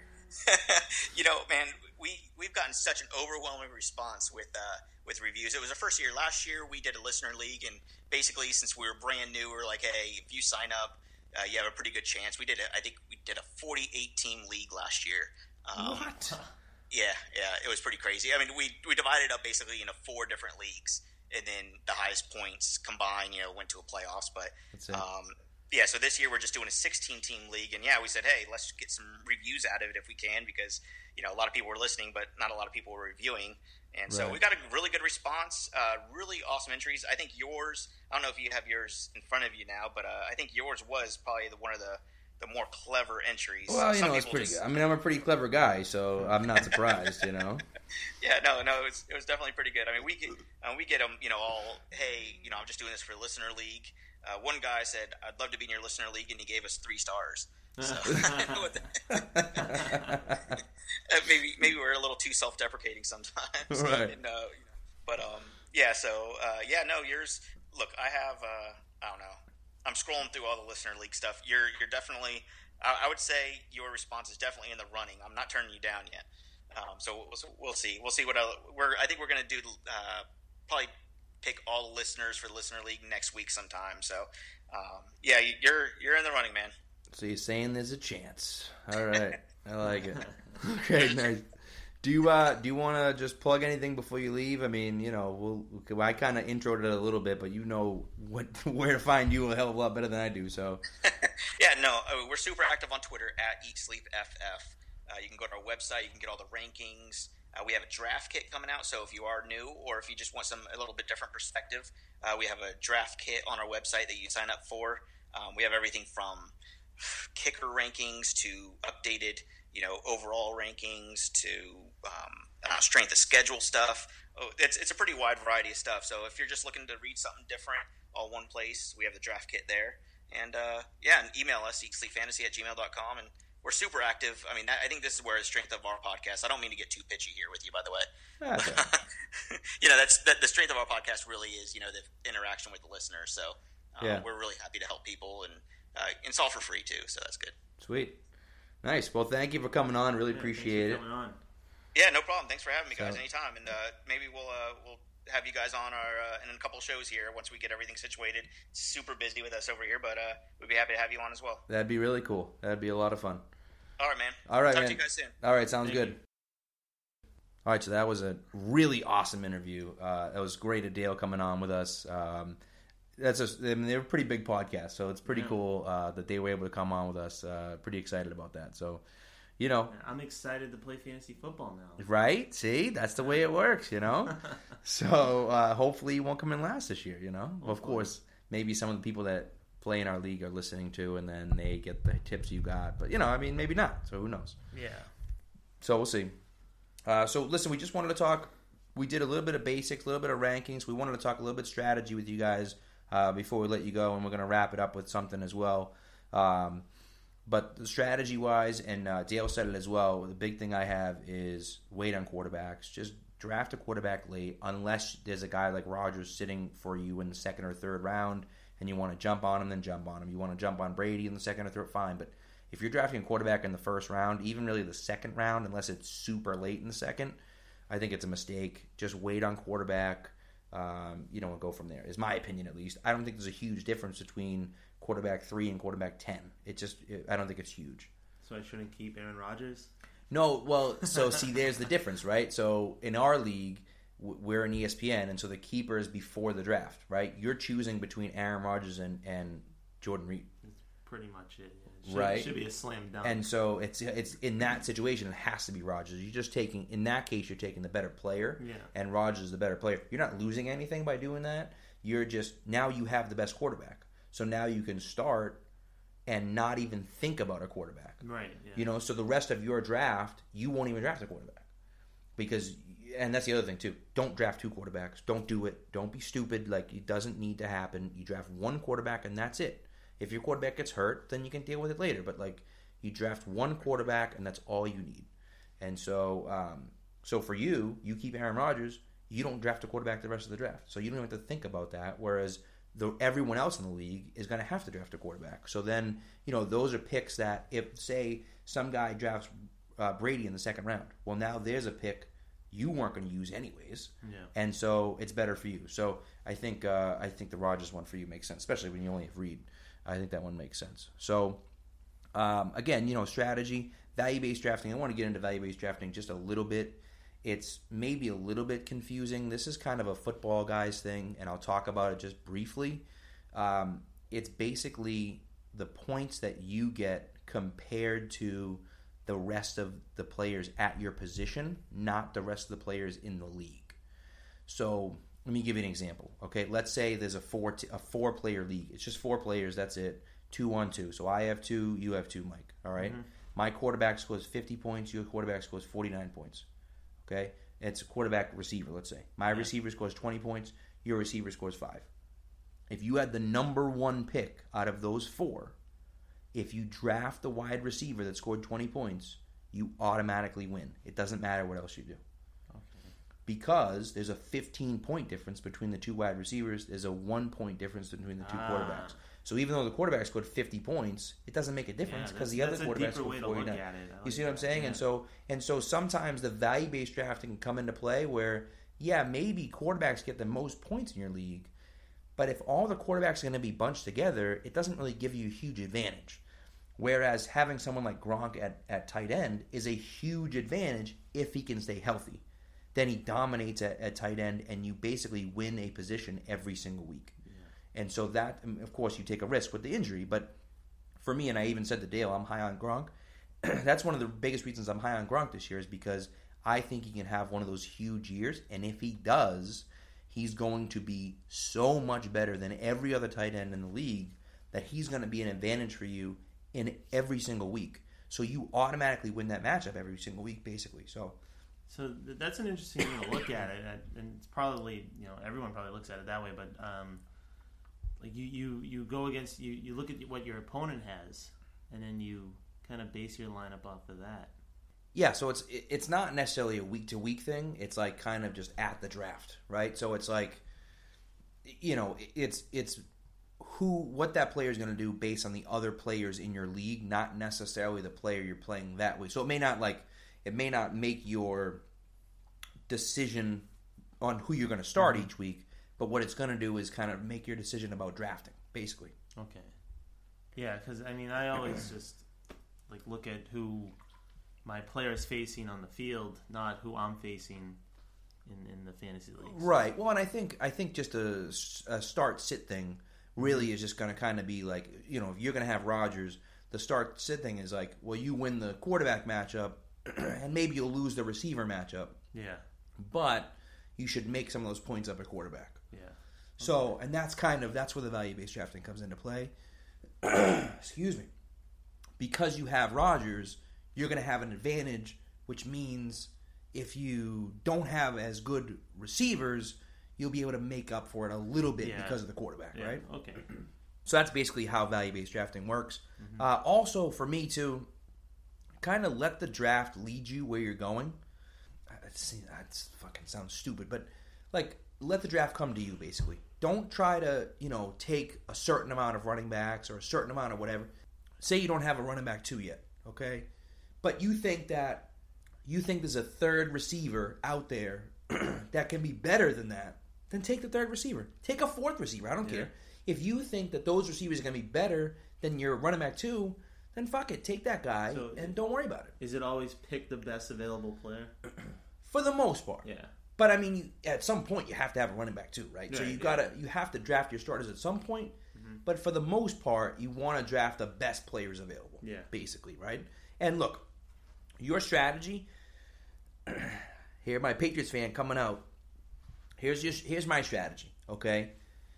Speaker 5: You know, man, we, we've gotten such an overwhelming response with uh, with reviews. It was our first year. Last year, we did a listener league, and basically, since we were brand new, we were like, hey, if you sign up, Uh, you have a pretty good chance. We did a, I think we did a forty-eight team league last year. Um,
Speaker 1: what?
Speaker 5: Yeah, yeah, it was pretty crazy. I mean, we we divided up basically into four different leagues, and then the highest points combined, you know, went to a playoffs. But um, yeah, so this year we're just doing a sixteen team league, and yeah, we said, hey, let's get some reviews out of it if we can, because you know a lot of people were listening, but not a lot of people were reviewing. And so right. we got a really good response, uh, really awesome entries. I think yours, I don't know if you have yours in front of you now, but uh, I think yours was probably the, one of the, the more clever entries.
Speaker 1: Well, you
Speaker 5: Some
Speaker 1: know, it's pretty
Speaker 5: just...
Speaker 1: good. I mean, I'm a pretty clever guy, so I'm not surprised, you know.
Speaker 5: Yeah, no, no, it was, it was definitely pretty good. I mean, we get, uh, we get them, you know, all, hey, you know, I'm just doing this for the listener league. Uh, one guy said, I'd love to be in your listener league, and he gave us three stars. So, maybe maybe we're a little too self-deprecating sometimes,
Speaker 1: right?
Speaker 5: And, uh, but um, yeah. So uh, yeah, no, yours. Look, I have. Uh, I don't know. I'm scrolling through all the listener league stuff. You're you're definitely. I, I would say your response is definitely in the running. I'm not turning you down yet. Um, so we'll, we'll see. We'll see what else, we're. I think we're going to do. Uh, probably pick all listeners for the listener league next week sometime. So um, yeah, you're you're in the running, man.
Speaker 1: So you're saying there's a chance. All right. I like it. Okay, nice. Do you uh, do you want to just plug anything before you leave? I mean, you know, we'll, I kind of introed it a little bit, but you know what where to find you a hell of a lot better than I do. So
Speaker 5: yeah, no, we're super active on Twitter at Eat Sleep F F. Uh, you can go to our website. You can get all the rankings. Uh, we have a draft kit coming out, so if you are new or if you just want some a little bit different perspective, uh, we have a draft kit on our website that you can sign up for. Um, we have everything from kicker rankings to updated, you know, overall rankings to um, uh, strength of schedule stuff. Oh, it's it's a pretty wide variety of stuff. So if you're just looking to read something different, all one place, we have the draft kit there. And uh, yeah, and email us, eat sleep fantasy at gmail dot com, and we're super active. I mean, I think this is where the strength of our podcast. I don't mean to get too pitchy here with you, by the way. Okay. You know, that's that, the strength of our podcast really is, you know, the interaction with the listener. So um, yeah. We're really happy to help people, and uh, it's all for free too. So that's good.
Speaker 1: Sweet, nice. Well, thank you for coming on. Really yeah, appreciate it.
Speaker 2: Coming on.
Speaker 5: Yeah, no problem. Thanks for having me, guys.
Speaker 1: So-
Speaker 5: Anytime, and uh, maybe we'll uh, we'll have you guys on our uh, in a couple shows here once we get everything situated. Super busy with us over here, but uh, we'd be happy to have you on as well.
Speaker 1: That'd be really cool. That'd be a lot of fun.
Speaker 5: All right, man.
Speaker 1: All right,
Speaker 5: Talk
Speaker 1: man.
Speaker 5: to you guys soon.
Speaker 1: All right, sounds
Speaker 2: Thank
Speaker 1: good.
Speaker 2: you.
Speaker 1: All right, so that was a really awesome interview. Uh, it was great of Dale coming on with us. Um, that's a, I mean, they're a pretty big podcast, so it's pretty
Speaker 2: Yeah.
Speaker 1: cool uh, that they were able to come on with us. Uh, pretty excited about that. So, you know,
Speaker 2: I'm excited to play fantasy football now.
Speaker 1: right? See, that's the way it works, you know. So uh, hopefully you won't come in last this year, you know. Of
Speaker 2: Hopefully.
Speaker 1: course, maybe some of the people that play in our league are listening to, and then they get the tips you got. But you know, I mean, maybe not. So who knows?
Speaker 2: Yeah.
Speaker 1: So we'll see. Uh, so listen, we just wanted to talk. We did a little bit of basics, a little bit of rankings. We wanted to talk a little bit strategy with you guys uh, before we let you go, and we're going to wrap it up with something as well. Um, but strategy wise, and uh, Dale said it as well. The big thing I have is wait on quarterbacks. Just draft a quarterback late, unless there's a guy like Rodgers sitting for you in the second or third round, and you want to jump on him, then jump on him. You want to jump on Brady in the second or third, fine, but if you're drafting a quarterback in the first round, even really the second round, unless it's super late in the second, I think it's a mistake. Just wait on quarterback, um, you know, and go from there, is my opinion at least. I don't think there's a huge difference between quarterback three and quarterback ten. It just, it, I don't think it's huge.
Speaker 2: So I shouldn't keep Aaron Rodgers?
Speaker 1: No, well, so see, there's the difference, right? So in our league, w- we're an E S P N, and so the keeper is before the draft, right? You're choosing between Aaron Rodgers and, and Jordan Reed.
Speaker 2: Pretty much it. It should,
Speaker 1: Right.
Speaker 2: should be a slam dunk.
Speaker 1: And so it's it's in that situation, it has to be Rodgers. You're just taking, in that case, you're taking the better player,
Speaker 2: Yeah.
Speaker 1: and Rodgers is the better player. You're not losing anything by doing that. You're just, now you have the best quarterback. So now you can start and not even think about a quarterback.
Speaker 2: Right. Yeah.
Speaker 1: You know, so the rest of your draft, you won't even draft a quarterback. Because, and that's the other thing too, don't draft two quarterbacks. Don't do it. Don't be stupid. Like, it doesn't need to happen. You draft one quarterback and that's it. If your quarterback gets hurt, then you can deal with it later. But like, you draft one quarterback and that's all you need. And so, um, so for you, you keep Aaron Rodgers. You don't draft a quarterback the rest of the draft, so you don't have to think about that. Whereas the, everyone else in the league is going to have to draft a quarterback. So then, you know, those are picks that if, say, some guy drafts uh, Brady in the second round, well, now there's a pick you weren't going to use anyways,
Speaker 2: Yeah.
Speaker 1: and so it's better for you. So I think uh, I think the Rodgers one for you makes sense, especially when you only have Reed. I think that one makes sense. So um, again, you know, strategy, value-based drafting. I want to get into value-based drafting just a little bit. It's maybe a little bit confusing. This is kind of a football guys thing, and I'll talk about it just briefly. Um, it's basically the points that you get compared to the rest of the players at your position, not the rest of the players in the league. So let me give you an example. Okay, let's say there's a four t- a four player league. It's just four players. That's it. Two on two. So I have two. You have two, Mike. All right?
Speaker 2: Mm-hmm.
Speaker 1: My quarterback scores fifty points. Your quarterback scores forty-nine points. Okay, it's a quarterback receiver. Let's say my
Speaker 2: Yeah.
Speaker 1: receiver scores twenty points. Your receiver scores five. If you had the number one pick out of those four, if you draft the wide receiver that scored twenty points, you automatically win. It doesn't matter what else you do.
Speaker 2: Okay.
Speaker 1: Because there's a fifteen-point difference between the two wide receivers. There's a one-point difference between the two
Speaker 2: Ah.
Speaker 1: quarterbacks. So even though the quarterback scored fifty points, it doesn't make a difference
Speaker 2: Yeah,
Speaker 1: because
Speaker 2: that's-
Speaker 1: the other
Speaker 2: that's a
Speaker 1: quarterback
Speaker 2: deeper way
Speaker 1: scored
Speaker 2: to look
Speaker 1: forty-nine.
Speaker 2: at it. I
Speaker 1: You
Speaker 2: like
Speaker 1: see what I'm
Speaker 2: that.
Speaker 1: saying?
Speaker 2: Yeah.
Speaker 1: And so and so sometimes the value-based drafting can come into play where, yeah, maybe quarterbacks get the most points in your league, but if all the quarterbacks are going to be bunched together, it doesn't really give you a huge advantage. Whereas having someone like Gronk at, at tight end is a huge advantage if he can stay healthy. Then he dominates at, at tight end, and you basically win a position every single week. Yeah. And so that, of course, you take a risk with the injury. But for me, and I even said to Dale, I'm high on Gronk. That's one of the biggest reasons I'm high on Gronk this year is because I think he can have one of those huge years. And if he does, he's going to be so much better than every other tight end in the league that he's going to be an advantage for you in every single week. So you automatically win that matchup every single week, basically. So,
Speaker 2: So th- that's an interesting way to look at it, and- and it's probably, you know, everyone probably looks at it that way. But um, like you, you, you go against you, you look at what your opponent has, and then you kind of base your lineup off of that.
Speaker 1: yeah, so it's it's not necessarily a week to week thing. It's like kind of just at the draft, right? So it's like, you know, it's it's who what that player is going to do based on the other players in your league, not necessarily the player you're playing that way. So it may not like it may not make your decision on who you're going to start
Speaker 2: mm-hmm.
Speaker 1: each week, but what it's going to do is kind of make your decision about drafting, basically.
Speaker 2: Okay. Yeah, because, I mean, I always just, like, look at who my player is facing on the field, not who I'm facing in, in the fantasy leagues.
Speaker 1: Right. Well, and I think I think just a, a start-sit thing really is just going to kind of be like, you know, if you're going to have Rodgers, the start-sit thing is like, well, you win the quarterback matchup, and maybe you'll lose the receiver matchup.
Speaker 2: Yeah.
Speaker 1: But you should make some of those points up at quarterback.
Speaker 2: Yeah. Okay.
Speaker 1: So, and that's kind of, that's where the value-based drafting comes into play. Excuse me. Because you have Rodgers, you're going to have an advantage, which means if you don't have as good receivers, you'll be able to make up for it a little bit
Speaker 2: yeah.
Speaker 1: because of the quarterback,
Speaker 2: yeah.
Speaker 1: right?
Speaker 2: Okay.
Speaker 1: So that's basically how value-based drafting works.
Speaker 2: Mm-hmm.
Speaker 1: Uh, also, for me, too, kind of let the draft lead you where you're going. That fucking sounds stupid, but, like, let the draft come to you, basically. Don't try to, you know, take a certain amount of running backs or a certain amount of whatever. Say you don't have a running back two yet, okay? But you think that you think there's a third receiver out there that can be better than that, then take the third receiver. Take a fourth receiver. I don't
Speaker 2: yeah.
Speaker 1: care. If you think that those receivers are going to be better than your running back two, then fuck it. Take that guy
Speaker 2: so
Speaker 1: and don't worry about it.
Speaker 2: Is it always pick the best available player?
Speaker 1: For the most part.
Speaker 2: Yeah.
Speaker 1: But I mean, you, at some point, you have to have a running back too, right? So
Speaker 2: Right,
Speaker 1: you
Speaker 2: yeah.
Speaker 1: gotta, you have to draft your starters at some point. Mm-hmm. But for the most part, you want to draft the best players available.
Speaker 2: Yeah.
Speaker 1: Basically, right? And look, your strategy. Here, my Patriots fan coming out. Here's your, here's my strategy. Okay.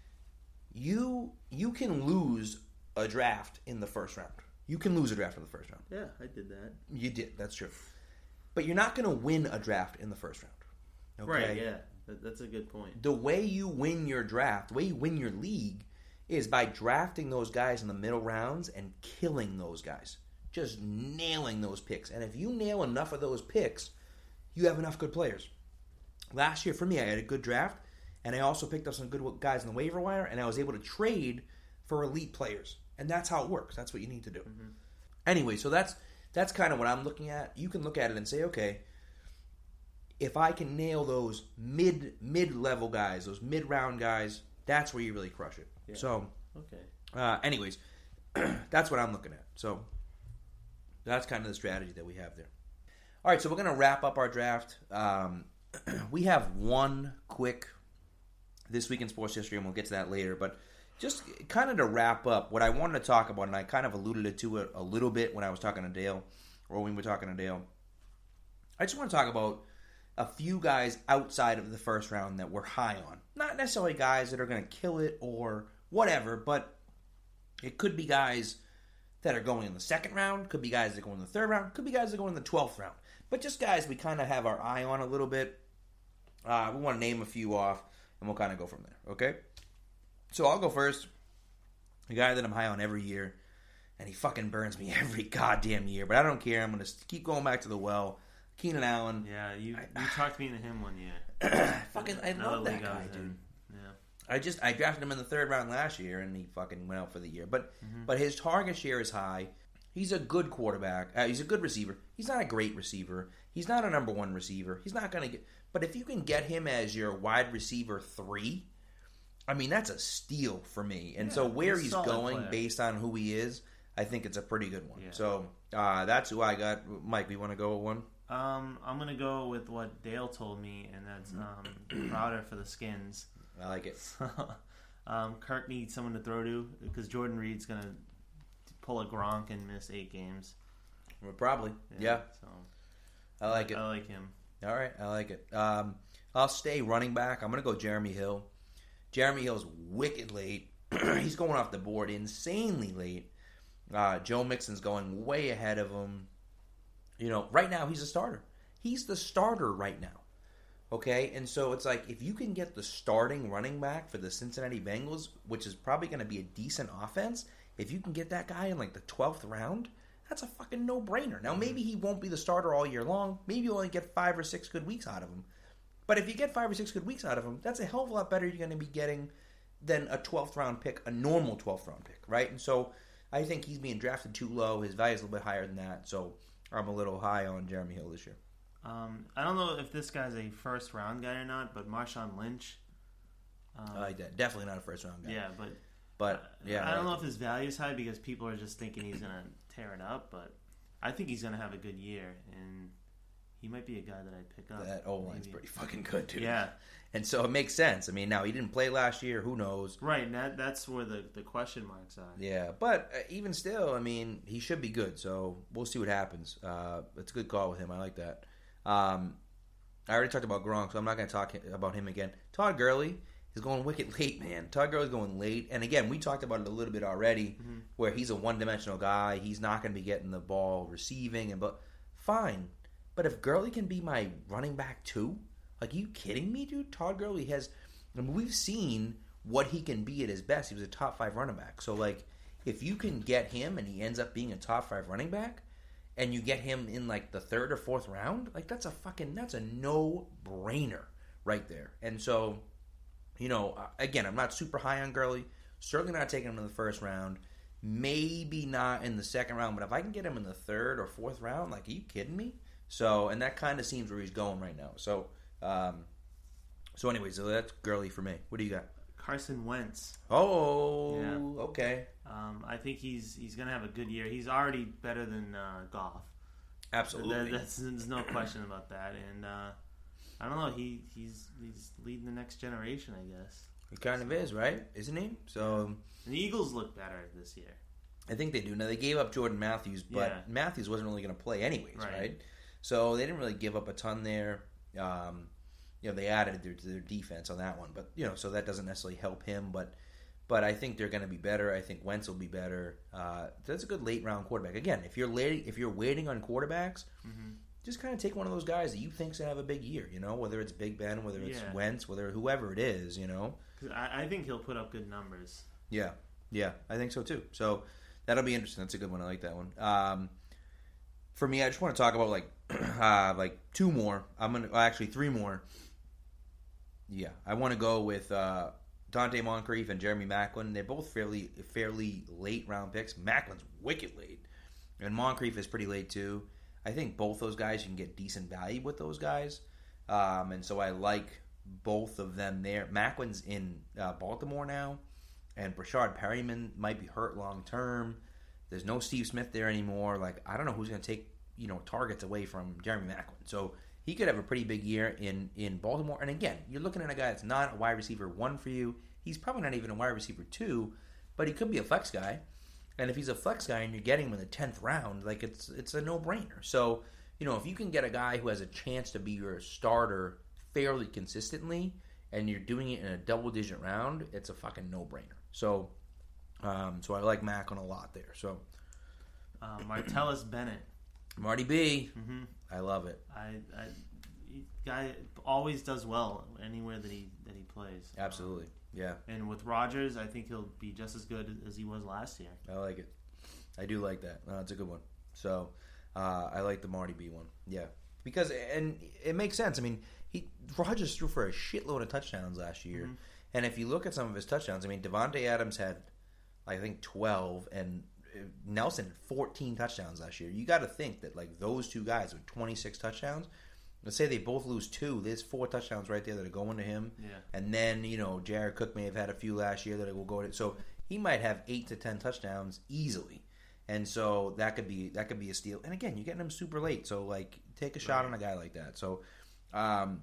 Speaker 1: You you can lose a draft in the first round. You can lose a draft in the first round.
Speaker 2: Yeah, I did that.
Speaker 1: You did. That's true. But you're not going to win a draft in the first round. Okay?
Speaker 2: Right, yeah. That, that's a good point.
Speaker 1: The way you win your draft, the way you win your league, is by drafting those guys in the middle rounds and killing those guys. Just nailing those picks. And if you nail enough of those picks, you have enough good players. Last year for me, I had a good draft, and I also picked up some good guys in the waiver wire, and I was able to trade for elite players. And that's how it works. That's what you need to do. Mm-hmm. Anyway, so that's that's kind of what I'm looking at. You can look at it and say, okay, if I can nail those mid mid level guys, those mid round guys, that's where you really crush it. Yeah. So,
Speaker 2: okay.
Speaker 1: Uh, anyways, that's what I'm looking at. So that's kind of the strategy that we have there. All right, so we're going to wrap up our draft. Um, we have one quick This Week in Sports History, and we'll get to that later. But just kind of to wrap up, what I wanted to talk about, and I kind of alluded to it a little bit when I was talking to Dale, or when we were talking to Dale. I just want to talk about a few guys outside of the first round that we're high on. Not necessarily guys that are going to kill it or whatever, but it could be guys that are going in the second round, could be guys that go in the third round, could be guys that go in the twelfth round. But just guys we kind of have our eye on a little bit. Uh, we want to name a few off, and we'll kind of go from there, okay? So I'll go first. A guy that I'm high on every year, and he fucking burns me every goddamn year, but I don't care. I'm going to keep going back to the well. Keenan Allen.
Speaker 2: Yeah, you you talked me into him one year.
Speaker 1: fucking, I
Speaker 2: Another
Speaker 1: love that
Speaker 2: league I
Speaker 1: guy,
Speaker 2: was
Speaker 1: dude.
Speaker 2: in. Yeah.
Speaker 1: I just I drafted him in the third round last year, and he fucking went out for the year. But mm-hmm. but his target share is high. He's a good quarterback. Uh, he's a good receiver. He's not a great receiver. He's not a number one receiver. He's not going to get. But if you can get him as your wide receiver three, I mean that's a steal for me. And
Speaker 2: yeah,
Speaker 1: so where
Speaker 2: he's
Speaker 1: he's
Speaker 2: solid
Speaker 1: going
Speaker 2: player.
Speaker 1: based on who he is, I think it's a pretty good one.
Speaker 2: Yeah.
Speaker 1: So uh, that's who I got. Mike, we want to go with one?
Speaker 2: Um, I'm gonna go with what Dale told me, and that's um, Crowder for the Skins.
Speaker 1: I like it.
Speaker 2: um, Kirk needs someone to throw to because Jordan Reed's gonna pull a Gronk and miss eight games.
Speaker 1: Well, probably, yeah. yeah.
Speaker 2: So
Speaker 1: I like it.
Speaker 2: I like him.
Speaker 1: All right, I like it. Um, I'll stay running back. I'm gonna go Jeremy Hill. Jeremy Hill's wicked late. He's going off the board insanely late. Uh, Joe Mixon's going way ahead of him. You know, right now he's a starter. He's the starter right now. Okay? And so it's like, if you can get the starting running back for the Cincinnati Bengals, which is probably going to be a decent offense, if you can get that guy in like the twelfth round, that's a fucking no-brainer. Now, maybe he won't be the starter all year long. Maybe you'll only get five or six good weeks out of him. But if you get five or six good weeks out of him, that's a hell of a lot better you're going to be getting than a twelfth round pick, a normal twelfth round pick, right? And so I think he's being drafted too low. His value is a little bit higher than that. So I'm a little high on Jeremy Hill this year.
Speaker 2: Um, I don't know if this guy's a first round guy or not, but Marshawn Lynch. Um,
Speaker 1: I like that. Definitely not a first round guy.
Speaker 2: Yeah, but
Speaker 1: but yeah,
Speaker 2: I, I don't
Speaker 1: like
Speaker 2: know if his value is high because people are just thinking he's gonna tear it up. But I think he's gonna have a good year, and he might be a guy that I'd pick up.
Speaker 1: That O line's pretty fucking good, dude.
Speaker 2: Yeah,
Speaker 1: and so it makes sense. I mean, now he didn't play last year. Who knows?
Speaker 2: Right, and that, that's where the, the question marks are.
Speaker 1: Yeah, but uh, even still, I mean, he should be good. So we'll see what happens. Uh, it's a good call with him. I like that. Um, I already talked about Gronk, so I'm not going to talk about him again. Todd Gurley is going wicked late, man. Todd Gurley's going late. And again, we talked about it a little bit already, mm-hmm. where he's a one-dimensional guy. He's not going to be getting the ball receiving. and But fine. But if Gurley can be my running back too, like, are you kidding me, dude? Todd Gurley has, I mean, we've seen what he can be at his best. He was a top five running back. So, like, if you can get him and he ends up being a top five running back, and you get him in, like, the third or fourth round, like, that's a fucking, that's a no-brainer right there. And so, you know, again, I'm not super high on Gurley. Certainly not taking him in the first round. Maybe not in the second round. But if I can get him in the third or fourth round, like, are you kidding me? So, and that kind of seems where he's going right now. So, um, so anyway, so that's Gurley for me. What do you got?
Speaker 2: Carson Wentz.
Speaker 1: Oh,
Speaker 2: yeah.
Speaker 1: okay.
Speaker 2: Um, I think he's he's going to have a good year. He's already better than uh, Goff.
Speaker 1: Absolutely.
Speaker 2: That, that's, there's no question about that. And uh, I don't know. He he's he's leading the next generation, I guess.
Speaker 1: He kind of is, right? Isn't he? So,
Speaker 2: and the Eagles look better this year.
Speaker 1: I think they do. Now, they gave up Jordan Matthews, but
Speaker 2: yeah.
Speaker 1: Matthews wasn't really going to play anyways, right.
Speaker 2: right?
Speaker 1: So they didn't really give up a ton there. Um, you know, they added their, to their defense on that one, but you know, so that doesn't necessarily help him. But, but I think they're going to be better. I think Wentz will be better. Uh, that's a good late round quarterback. Again, if you're late, if you're waiting on quarterbacks, mm-hmm. just kind of take one of those guys that you think's gonna have a big year. You know, whether it's Big Ben, whether it's
Speaker 2: yeah.
Speaker 1: Wentz, whether whoever it is. You know,
Speaker 2: I, I think he'll put up good numbers.
Speaker 1: Yeah, yeah, I think so too. So that'll be interesting. That's a good one. I like that one. Um, for me, I just want to talk about like uh, like two more. I'm gonna well, actually three more. Yeah, I want to go with uh, Dante Moncrief and Jeremy Maclin. They're both fairly fairly late round picks. Macklin's wicked late, and Moncrief is pretty late too. I think both those guys, you can get decent value with those guys, um, and so I like both of them there. Macklin's in uh, Baltimore now, and Brashard Perryman might be hurt long term. There's no Steve Smith there anymore. Like, I don't know who's going to take, you know, targets away from Jeremy Maclin. So he could have a pretty big year in, in Baltimore. And again, you're looking at a guy that's not a wide receiver one for you. He's probably not even a wide receiver two, but he could be a flex guy. And if he's a flex guy and you're getting him in the tenth round, like, it's it's a no-brainer. So, you know, if you can get a guy who has a chance to be your starter fairly consistently and you're doing it in a double-digit round, it's a fucking no-brainer. So, um, so I like Macklin a lot there. So,
Speaker 2: uh, Martellus Bennett,
Speaker 1: Marty B,
Speaker 2: mm-hmm.
Speaker 1: I love it.
Speaker 2: I, I he, guy always does well anywhere that he that he plays.
Speaker 1: Absolutely,
Speaker 2: um,
Speaker 1: yeah.
Speaker 2: And with Rodgers, I think he'll be just as good as he was last year.
Speaker 1: I like it. I do like that. No, it's a good one. So, uh, I like the Marty B one. Yeah, because and it makes sense. I mean, he Rodgers threw for a shitload of touchdowns last year. Mm-hmm. And if you look at some of his touchdowns, I mean, Devontae Adams had, I think, twelve, and Nelson had fourteen touchdowns last year. You got to think that, like, those two guys with twenty-six touchdowns, let's say they both lose two, there's four touchdowns right there that are going to him.
Speaker 2: Yeah.
Speaker 1: And then, you know, Jared Cook may have had a few last year that will go to. So he might have eight to ten touchdowns easily. And so that could be that could be a steal. And again, you're getting him super late, so, like, take a shot right on a guy like that. So, um,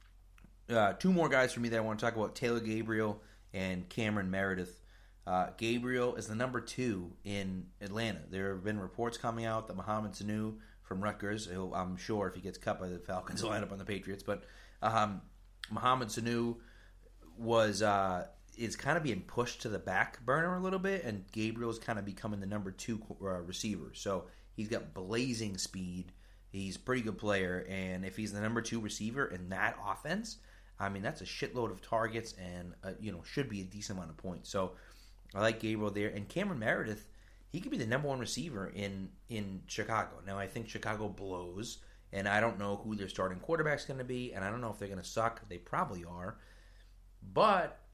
Speaker 1: Uh, two more guys for me that I want to talk about: Taylor Gabriel and Cameron Meredith. Uh, Gabriel is the number two in Atlanta. There have been reports coming out that Mohamed Sanu from Rutgers, who I'm sure if he gets cut by the Falcons, will end up on the Patriots. But um, Mohamed Sanu was uh, is kind of being pushed to the back burner a little bit, and Gabriel's kind of becoming the number two uh, receiver. So he's got blazing speed. He's a pretty good player, and if he's the number two receiver in that offense, I mean, that's a shitload of targets and, uh, you know, should be a decent amount of points. So I like Gabriel there. And Cameron Meredith, he could be the number one receiver in, in Chicago. Now, I think Chicago blows, and I don't know who their starting quarterback's going to be, and I don't know if they're going to suck. They probably are. But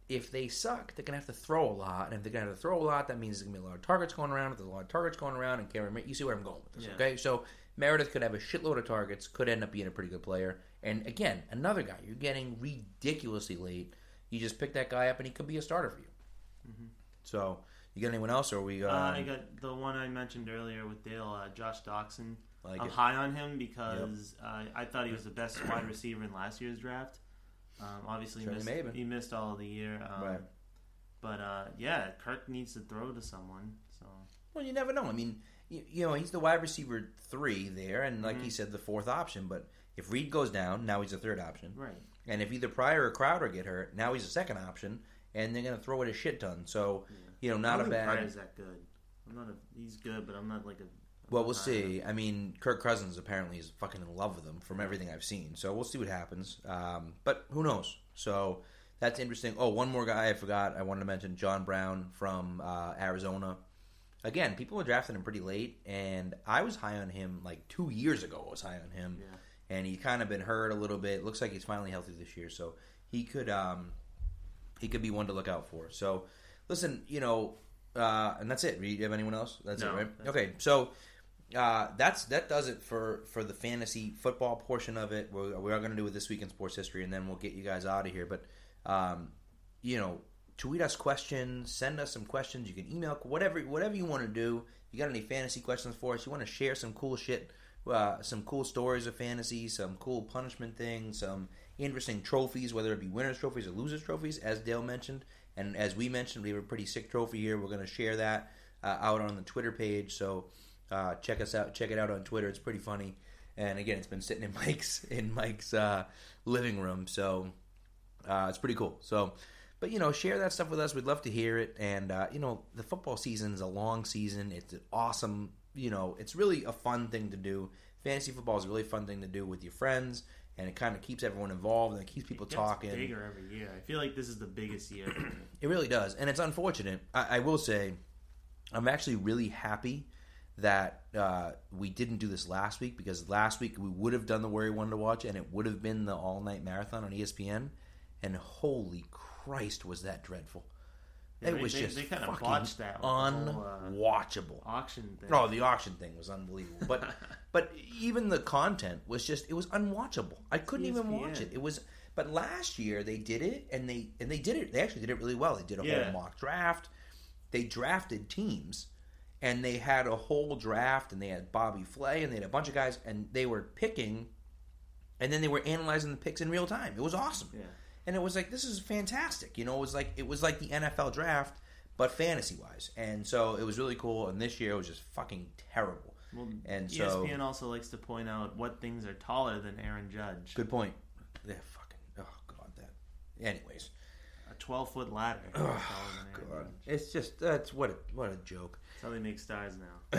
Speaker 1: if they suck, they're going to have to throw a lot. And if they're going to have to throw a lot, that means there's going to be a lot of targets going around. If there's a lot of targets going around, and Cameron, you see where I'm going with this,
Speaker 2: Yeah.
Speaker 1: okay? So Meredith could have a shitload of targets, could end up being a pretty good player. And again, another guy you're getting ridiculously late. You just pick that guy up, and he could be a starter for you. Mm-hmm. So, you got anyone else, or are we... Um,
Speaker 2: uh, I got the one I mentioned earlier with Dale, uh, Josh Doxson.
Speaker 1: Like
Speaker 2: I'm
Speaker 1: it.
Speaker 2: high on him because yep. uh, I thought he was the best wide receiver in last year's draft. Um, obviously, he missed, he missed all of the year. Um, right. But, uh, yeah, Kirk needs to throw to someone. So.
Speaker 1: Well, you never know. I mean, you, you know, he's the wide receiver three there, and like
Speaker 2: mm-hmm.
Speaker 1: he said, the fourth option. But if Reed goes down, now he's the third option.
Speaker 2: Right.
Speaker 1: And if either Pryor or Crowder get hurt, now he's the second option, and they're going to throw it a shit ton. So, yeah. you know, not
Speaker 2: I don't
Speaker 1: a
Speaker 2: think
Speaker 1: bad...
Speaker 2: Pryor's that good. I'm not a... He's good, but I'm not like a...
Speaker 1: Well, we'll see. I mean, Kirk Cousins apparently is fucking in love with him from everything I've seen. So we'll see what happens. Um, but who knows? So that's interesting. Oh, one more guy I forgot. I wanted to mention John Brown from uh, Arizona. Again, people were drafting him pretty late, and I was high on him like two years ago. I was high on him, yeah. and he kind of been hurt a little bit. Looks like he's finally healthy this year, so he could um, he could be one to look out for. So listen, you know, uh, and that's it. Do you have anyone else? That's
Speaker 2: no,
Speaker 1: it, right?
Speaker 2: That's
Speaker 1: okay,
Speaker 2: it.
Speaker 1: so. Uh, that's that does it for, for the fantasy football portion of it. We're, we are going to do it this week in sports history, and then we'll get you guys out of here. But um, you know, tweet us questions, send us some questions. You can email whatever whatever you want to do. You got any fantasy questions for us? You want to share some cool shit, uh, some cool stories of fantasy, some cool punishment things, some interesting trophies, whether it be winners trophies or losers trophies, as Dale mentioned, and as we mentioned, we have a pretty sick trophy here. We're going to share that uh, out on the Twitter page. So. Uh, check us out. Check it out on Twitter. It's pretty funny. And again, it's been sitting in Mike's in Mike's uh, living room, so uh, it's pretty cool. So, but you know, share that stuff with us. We'd love to hear it. And uh, you know, the football season is a long season. It's an awesome. You know, it's really a fun thing to do. Fantasy football is a really fun thing to do with your friends, and it kind of keeps everyone involved and it keeps people
Speaker 2: it gets
Speaker 1: talking.
Speaker 2: Bigger every year. I feel like this is the biggest year.
Speaker 1: It really does, and it's unfortunate. I, I will say, I'm actually really happy that uh, we didn't do this last week, because last week we would have done the Where You Wanted to Watch, and it would have been the all-night marathon on E S P N, and holy Christ was that dreadful.
Speaker 2: Yeah,
Speaker 1: it
Speaker 2: they,
Speaker 1: was
Speaker 2: they,
Speaker 1: just
Speaker 2: they kind
Speaker 1: fucking
Speaker 2: of botched that
Speaker 1: unwatchable.
Speaker 2: Whole, uh, auction thing.
Speaker 1: Oh, the auction thing was unbelievable. But but even the content was just, it was unwatchable. I couldn't
Speaker 2: E S P N.
Speaker 1: even watch it. It was, but last year they did it, and they and they did it. They actually did it really well. They did a
Speaker 2: yeah.
Speaker 1: whole mock draft. They drafted teams. And they had a whole draft, and they had Bobby Flay, and they had a bunch of guys, and they were picking, and then they were analyzing the picks in real time. It was awesome.
Speaker 2: Yeah.
Speaker 1: And it was like, this is fantastic. You know, it was like it was like the N F L draft, but fantasy-wise. And so it was really cool, and this year it was just fucking terrible.
Speaker 2: Well,
Speaker 1: and
Speaker 2: E S P
Speaker 1: so,
Speaker 2: N also likes to point out what things are taller than Aaron Judge.
Speaker 1: Good point. They're fucking, oh, God, that. Anyways.
Speaker 2: A twelve-foot ladder.
Speaker 1: Oh, God. Judge. It's just, that's, what a, what a joke.
Speaker 2: That's how they make stars now.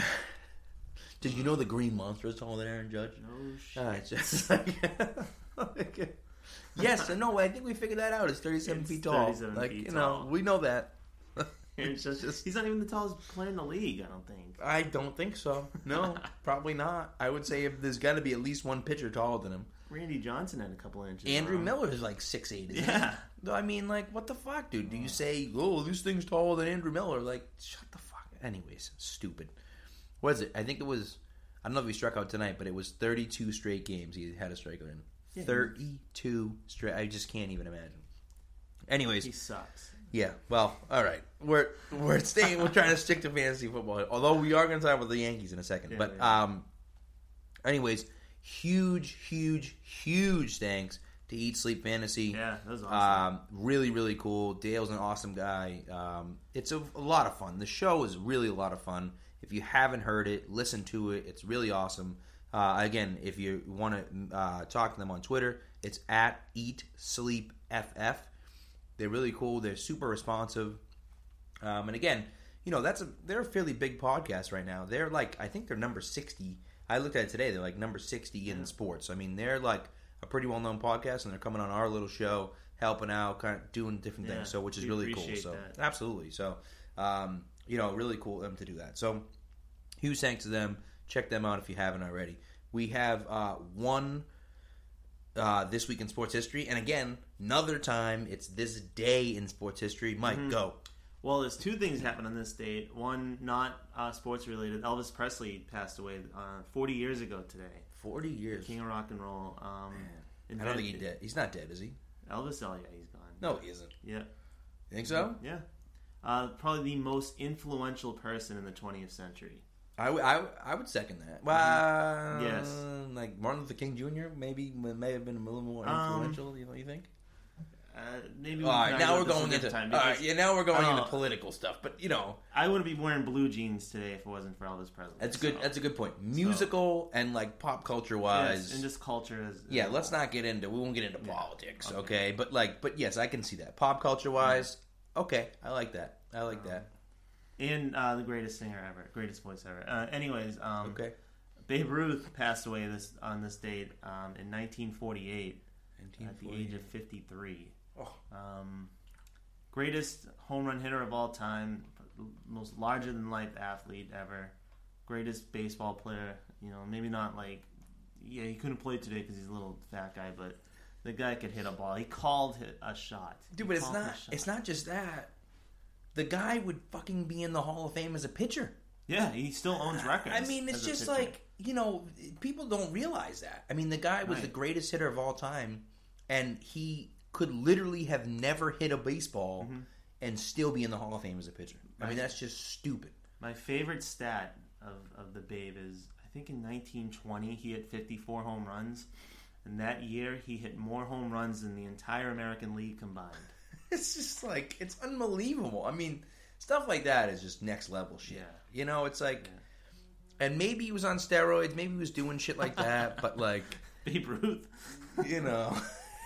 Speaker 1: Did you know the Green Monster is taller than Aaron Judge?
Speaker 2: No shit.
Speaker 1: Uh, it's just like, yes, and no, I think we figured that out. It's thirty-seven
Speaker 2: it's
Speaker 1: feet tall.
Speaker 2: thirty-seven
Speaker 1: like
Speaker 2: feet
Speaker 1: you
Speaker 2: tall.
Speaker 1: know, we know that.
Speaker 2: It's just, just, he's not even the tallest player in the league, I don't think.
Speaker 1: I don't think so. No, probably not. I would say if there's got to be at least one pitcher taller than him.
Speaker 2: Randy Johnson had a couple inches.
Speaker 1: Andrew
Speaker 2: on.
Speaker 1: Miller is like six eight.
Speaker 2: Yeah.
Speaker 1: I mean, like, what the fuck, dude? Do you say, oh, this thing's taller than Andrew Miller? Like, shut the fuck. Anyways, stupid. What is it? I think it was, I don't know if he struck out tonight, but it was thirty-two straight games he had a strikeout in.
Speaker 2: Yeah,
Speaker 1: thirty-two straight. I just can't even imagine. Anyways.
Speaker 2: He sucks.
Speaker 1: Yeah, well, all right. We're we're staying. We're trying to stick to fantasy football, although we are going to talk about the Yankees in a second.
Speaker 2: Yeah,
Speaker 1: but
Speaker 2: yeah.
Speaker 1: um, anyways, huge, huge, huge thanks to Eat Sleep Fantasy.
Speaker 2: Yeah, that was awesome.
Speaker 1: Um, really, really cool. Dale's an awesome guy. Um, it's a, a lot of fun. The show is really a lot of fun. If you haven't heard it, listen to it. It's really awesome. Uh, again, if you want to uh, talk to them on Twitter, it's at Eat Sleep F F. They're really cool. They're super responsive. Um, and again, you know, that's a they're a fairly big podcast right now. They're like, I think they're number sixty. I looked at it today. They're like number sixty in
Speaker 2: yeah.
Speaker 1: sports. I mean, they're like a pretty well-known podcast, and they're coming on our little show, helping out, kind of doing different
Speaker 2: yeah,
Speaker 1: things. So, which is
Speaker 2: we
Speaker 1: really cool.
Speaker 2: appreciate
Speaker 1: So,
Speaker 2: that.
Speaker 1: absolutely. So, um, you know, really cool of them to do that. So, huge thanks to them. Check them out if you haven't already. We have uh, one uh, this week in sports history. And again, another time, it's this day in sports history. Mike, mm-hmm. go.
Speaker 2: Well, there's two things happened on this date. One, not uh, sports related. Elvis Presley passed away uh, forty years ago today.
Speaker 1: forty years.
Speaker 2: King of rock and roll. Um,
Speaker 1: I don't think he's dead. He's not dead, is he?
Speaker 2: Elvis, oh yeah, he's gone.
Speaker 1: No, he isn't.
Speaker 2: Yeah.
Speaker 1: You think so?
Speaker 2: Yeah. Uh, probably the most influential person in the twentieth century.
Speaker 1: I, w- I, w- I would second that. Well,
Speaker 2: yes.
Speaker 1: Like Martin Luther King Junior maybe may have been a little more influential. Um, you know, you think?
Speaker 2: Uh, maybe.
Speaker 1: All right, now we're going into
Speaker 2: time
Speaker 1: all right, yeah. Now we're going into
Speaker 2: know,
Speaker 1: political stuff, but you know,
Speaker 2: I wouldn't be wearing blue jeans today if it wasn't for Elvis Presley.
Speaker 1: That's good.
Speaker 2: So.
Speaker 1: That's a good point. Musical so. and like pop culture wise,
Speaker 2: yes, and just culture. As,
Speaker 1: yeah, let's not get into. We won't get into yeah. politics, okay. okay? But like, but yes, I can see that. Pop culture wise, yeah. okay, I like that. I like um, that.
Speaker 2: And uh, the greatest singer ever, greatest voice ever. Uh, anyways, um,
Speaker 1: okay.
Speaker 2: Babe Ruth passed away this on this date um, in nineteen forty-eight at the age of fifty-three.
Speaker 1: Oh.
Speaker 2: Um, greatest home run hitter of all time, most larger than life athlete ever, greatest baseball player. You know, maybe not like, yeah, he couldn't play today because he's a little fat guy, but the guy could hit a ball. He called a shot.
Speaker 1: Dude, but it's not. It's not just that. The guy would fucking be in the Hall of Fame as a pitcher.
Speaker 2: Yeah, he still owns records.
Speaker 1: I mean, it's just like, you know, people don't realize that. I mean, the guy was right. the greatest hitter of all time, and he could literally have never hit a baseball mm-hmm. and still be in the Hall of Fame as a pitcher. I mean, that's just stupid.
Speaker 2: My favorite stat of, of the Babe is, I think in nineteen twenty, he hit fifty-four home runs, and that year he hit more home runs than the entire American League combined.
Speaker 1: It's just like, it's unbelievable. I mean, stuff like that is just next level shit.
Speaker 2: Yeah.
Speaker 1: You know, it's like, yeah. and maybe he was on steroids, maybe he was doing shit like that, but like,
Speaker 2: Babe Ruth,
Speaker 1: you know,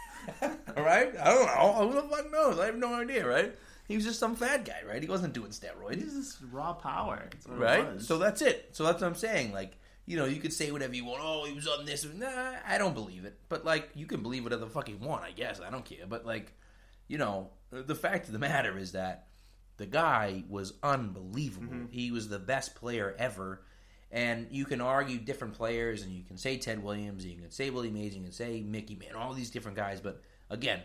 Speaker 1: all right? I don't know. Who the fuck knows? I have no idea, right? He was just some fat guy, right? He wasn't doing steroids.
Speaker 2: He's just raw power,
Speaker 1: right? So that's it. So that's what I'm saying. Like, you know, you could say whatever you want. Oh, he was on this. Nah, I don't believe it. But like, you can believe whatever the fuck you want, I guess. I don't care. But like, you know, the fact of the matter is that the guy was unbelievable. Mm-hmm. He was the best player ever. And you can argue different players, and you can say Ted Williams, and you can say Willie Mays, and you can say Mickey Mantle, all these different guys. But again,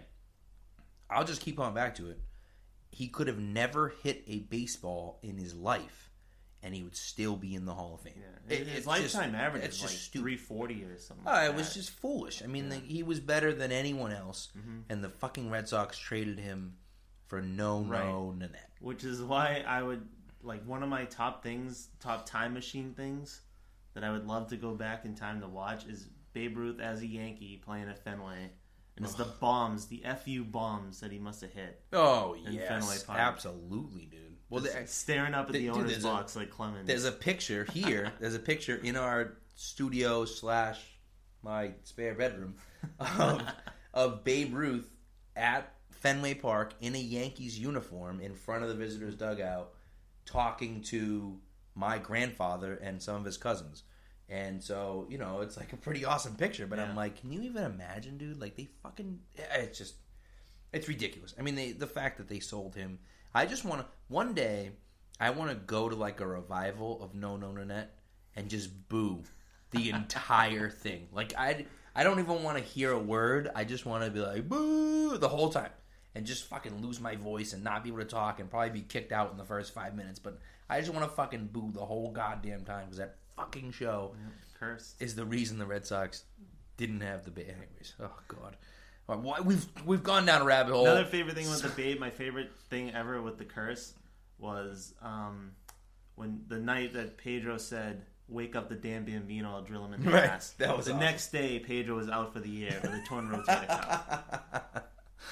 Speaker 1: I'll just keep on back to it. He could have never hit a baseball in his life, and he would still be in the Hall of Fame.
Speaker 2: Yeah. His
Speaker 1: it's
Speaker 2: lifetime
Speaker 1: just,
Speaker 2: average
Speaker 1: is
Speaker 2: like three forty or something.
Speaker 1: Oh,
Speaker 2: like
Speaker 1: it
Speaker 2: that.
Speaker 1: was just foolish. I mean,
Speaker 2: yeah.
Speaker 1: the, he was better than anyone else,
Speaker 2: mm-hmm.
Speaker 1: and the fucking Red Sox traded him for no,
Speaker 2: right.
Speaker 1: no, Nanette.
Speaker 2: Which is why I would, like, one of my top things, top time machine things that I would love to go back in time to watch is Babe Ruth as a Yankee playing at Fenway. And it's the bombs, the F U bombs that he must have hit.
Speaker 1: Oh, yes. Absolutely, dude. Well,
Speaker 2: the, staring up at the, the owner's dude, box
Speaker 1: a,
Speaker 2: like Clemens.
Speaker 1: There's a picture here. There's a picture in our studio slash my spare bedroom of, of Babe Ruth at Fenway Park in a Yankees uniform in front of the visitors' dugout talking to my grandfather and some of his cousins. And so, you know, it's like a pretty awesome picture. But yeah. I'm like, can you even imagine, dude? Like, they fucking... It's just... It's ridiculous. I mean, they, the fact that they sold him... I just want to... One day, I want to go to, like, a revival of No No Nanette and just boo the entire thing. Like, I I don't even want to hear a word. I just want to be like, boo, the whole time. And just fucking lose my voice and not be able to talk and probably be kicked out in the first five minutes. But I just want to fucking boo the whole goddamn time because that fucking show
Speaker 2: yeah, cursed.
Speaker 1: is the reason the Red Sox didn't have the Babe. Anyways, oh god, right, we've we've gone down a rabbit hole.
Speaker 2: Another favorite thing with the Babe, my favorite thing ever with the curse was um, when the night that Pedro said, "Wake up the damn Bambino, I'll drill him in the
Speaker 1: right.
Speaker 2: ass."
Speaker 1: That was
Speaker 2: the
Speaker 1: awesome.
Speaker 2: Next day. Pedro was out for the year with a torn rotator cuff.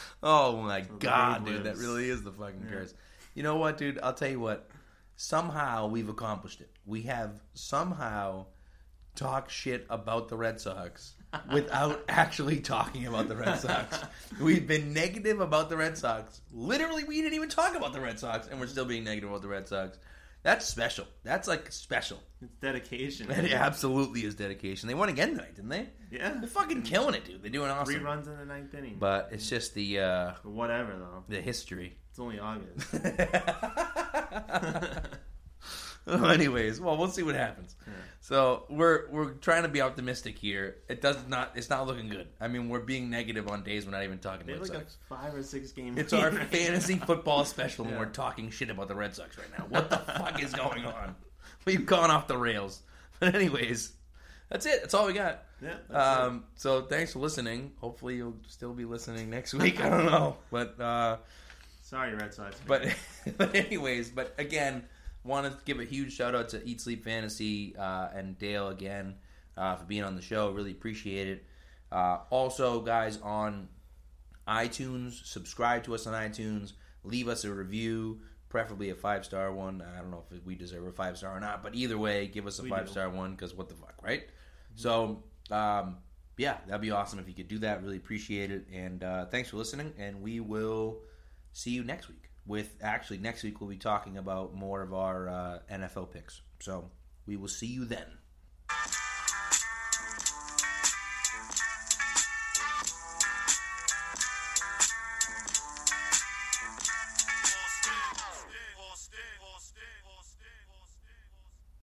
Speaker 1: Oh my
Speaker 2: so
Speaker 1: god, dude, that really is the fucking yeah. curse. You know what, dude? I'll tell you what. Somehow we've accomplished it. We have somehow talked shit about the Red Sox without actually talking about the Red Sox. We've been negative about the Red Sox. Literally, we didn't even talk about the Red Sox, and we're still being negative about the Red Sox. That's special. That's like special.
Speaker 2: It's dedication.
Speaker 1: It absolutely is dedication. They won again tonight, didn't they?
Speaker 2: Yeah.
Speaker 1: They're fucking killing it, dude. They're doing awesome.
Speaker 2: Three runs in the ninth inning.
Speaker 1: But it's just the... Uh,
Speaker 2: Whatever, though.
Speaker 1: The history.
Speaker 2: It's only August.
Speaker 1: Anyways, well, we'll see what happens.
Speaker 2: Yeah.
Speaker 1: So we're we're trying to be optimistic here. It does not. It's not looking good. I mean, we're being negative on days we're not even talking
Speaker 2: They have
Speaker 1: Red
Speaker 2: like
Speaker 1: Sox.
Speaker 2: a five or six game.
Speaker 1: It's our fantasy football special, and
Speaker 2: Yeah.
Speaker 1: we're talking shit about the Red Sox right now. What the fuck is going on? We've gone off the rails. But anyways, that's it. That's all we got.
Speaker 2: Yeah, that's
Speaker 1: Um, so thanks for listening. Hopefully you'll still be listening next week. I don't know, but uh,
Speaker 2: Sorry, Red Sox.
Speaker 1: but but anyways, but again, want to give a huge shout out to Eat Sleep Fantasy uh, and Dale again uh, for being on the show. Really appreciate it. Uh, also, guys, on iTunes, subscribe to us on iTunes. Leave us a review, preferably a five star one. I don't know if we deserve a five star or not, but either way, give us a
Speaker 2: We
Speaker 1: five
Speaker 2: do.
Speaker 1: star one because what the fuck, right? So. Um, yeah, that'd be awesome if you could do that. Really appreciate it. And uh, thanks for listening. And we will see you next week. With actually next week we'll be talking about more of our uh, N F L picks. So we will see you then.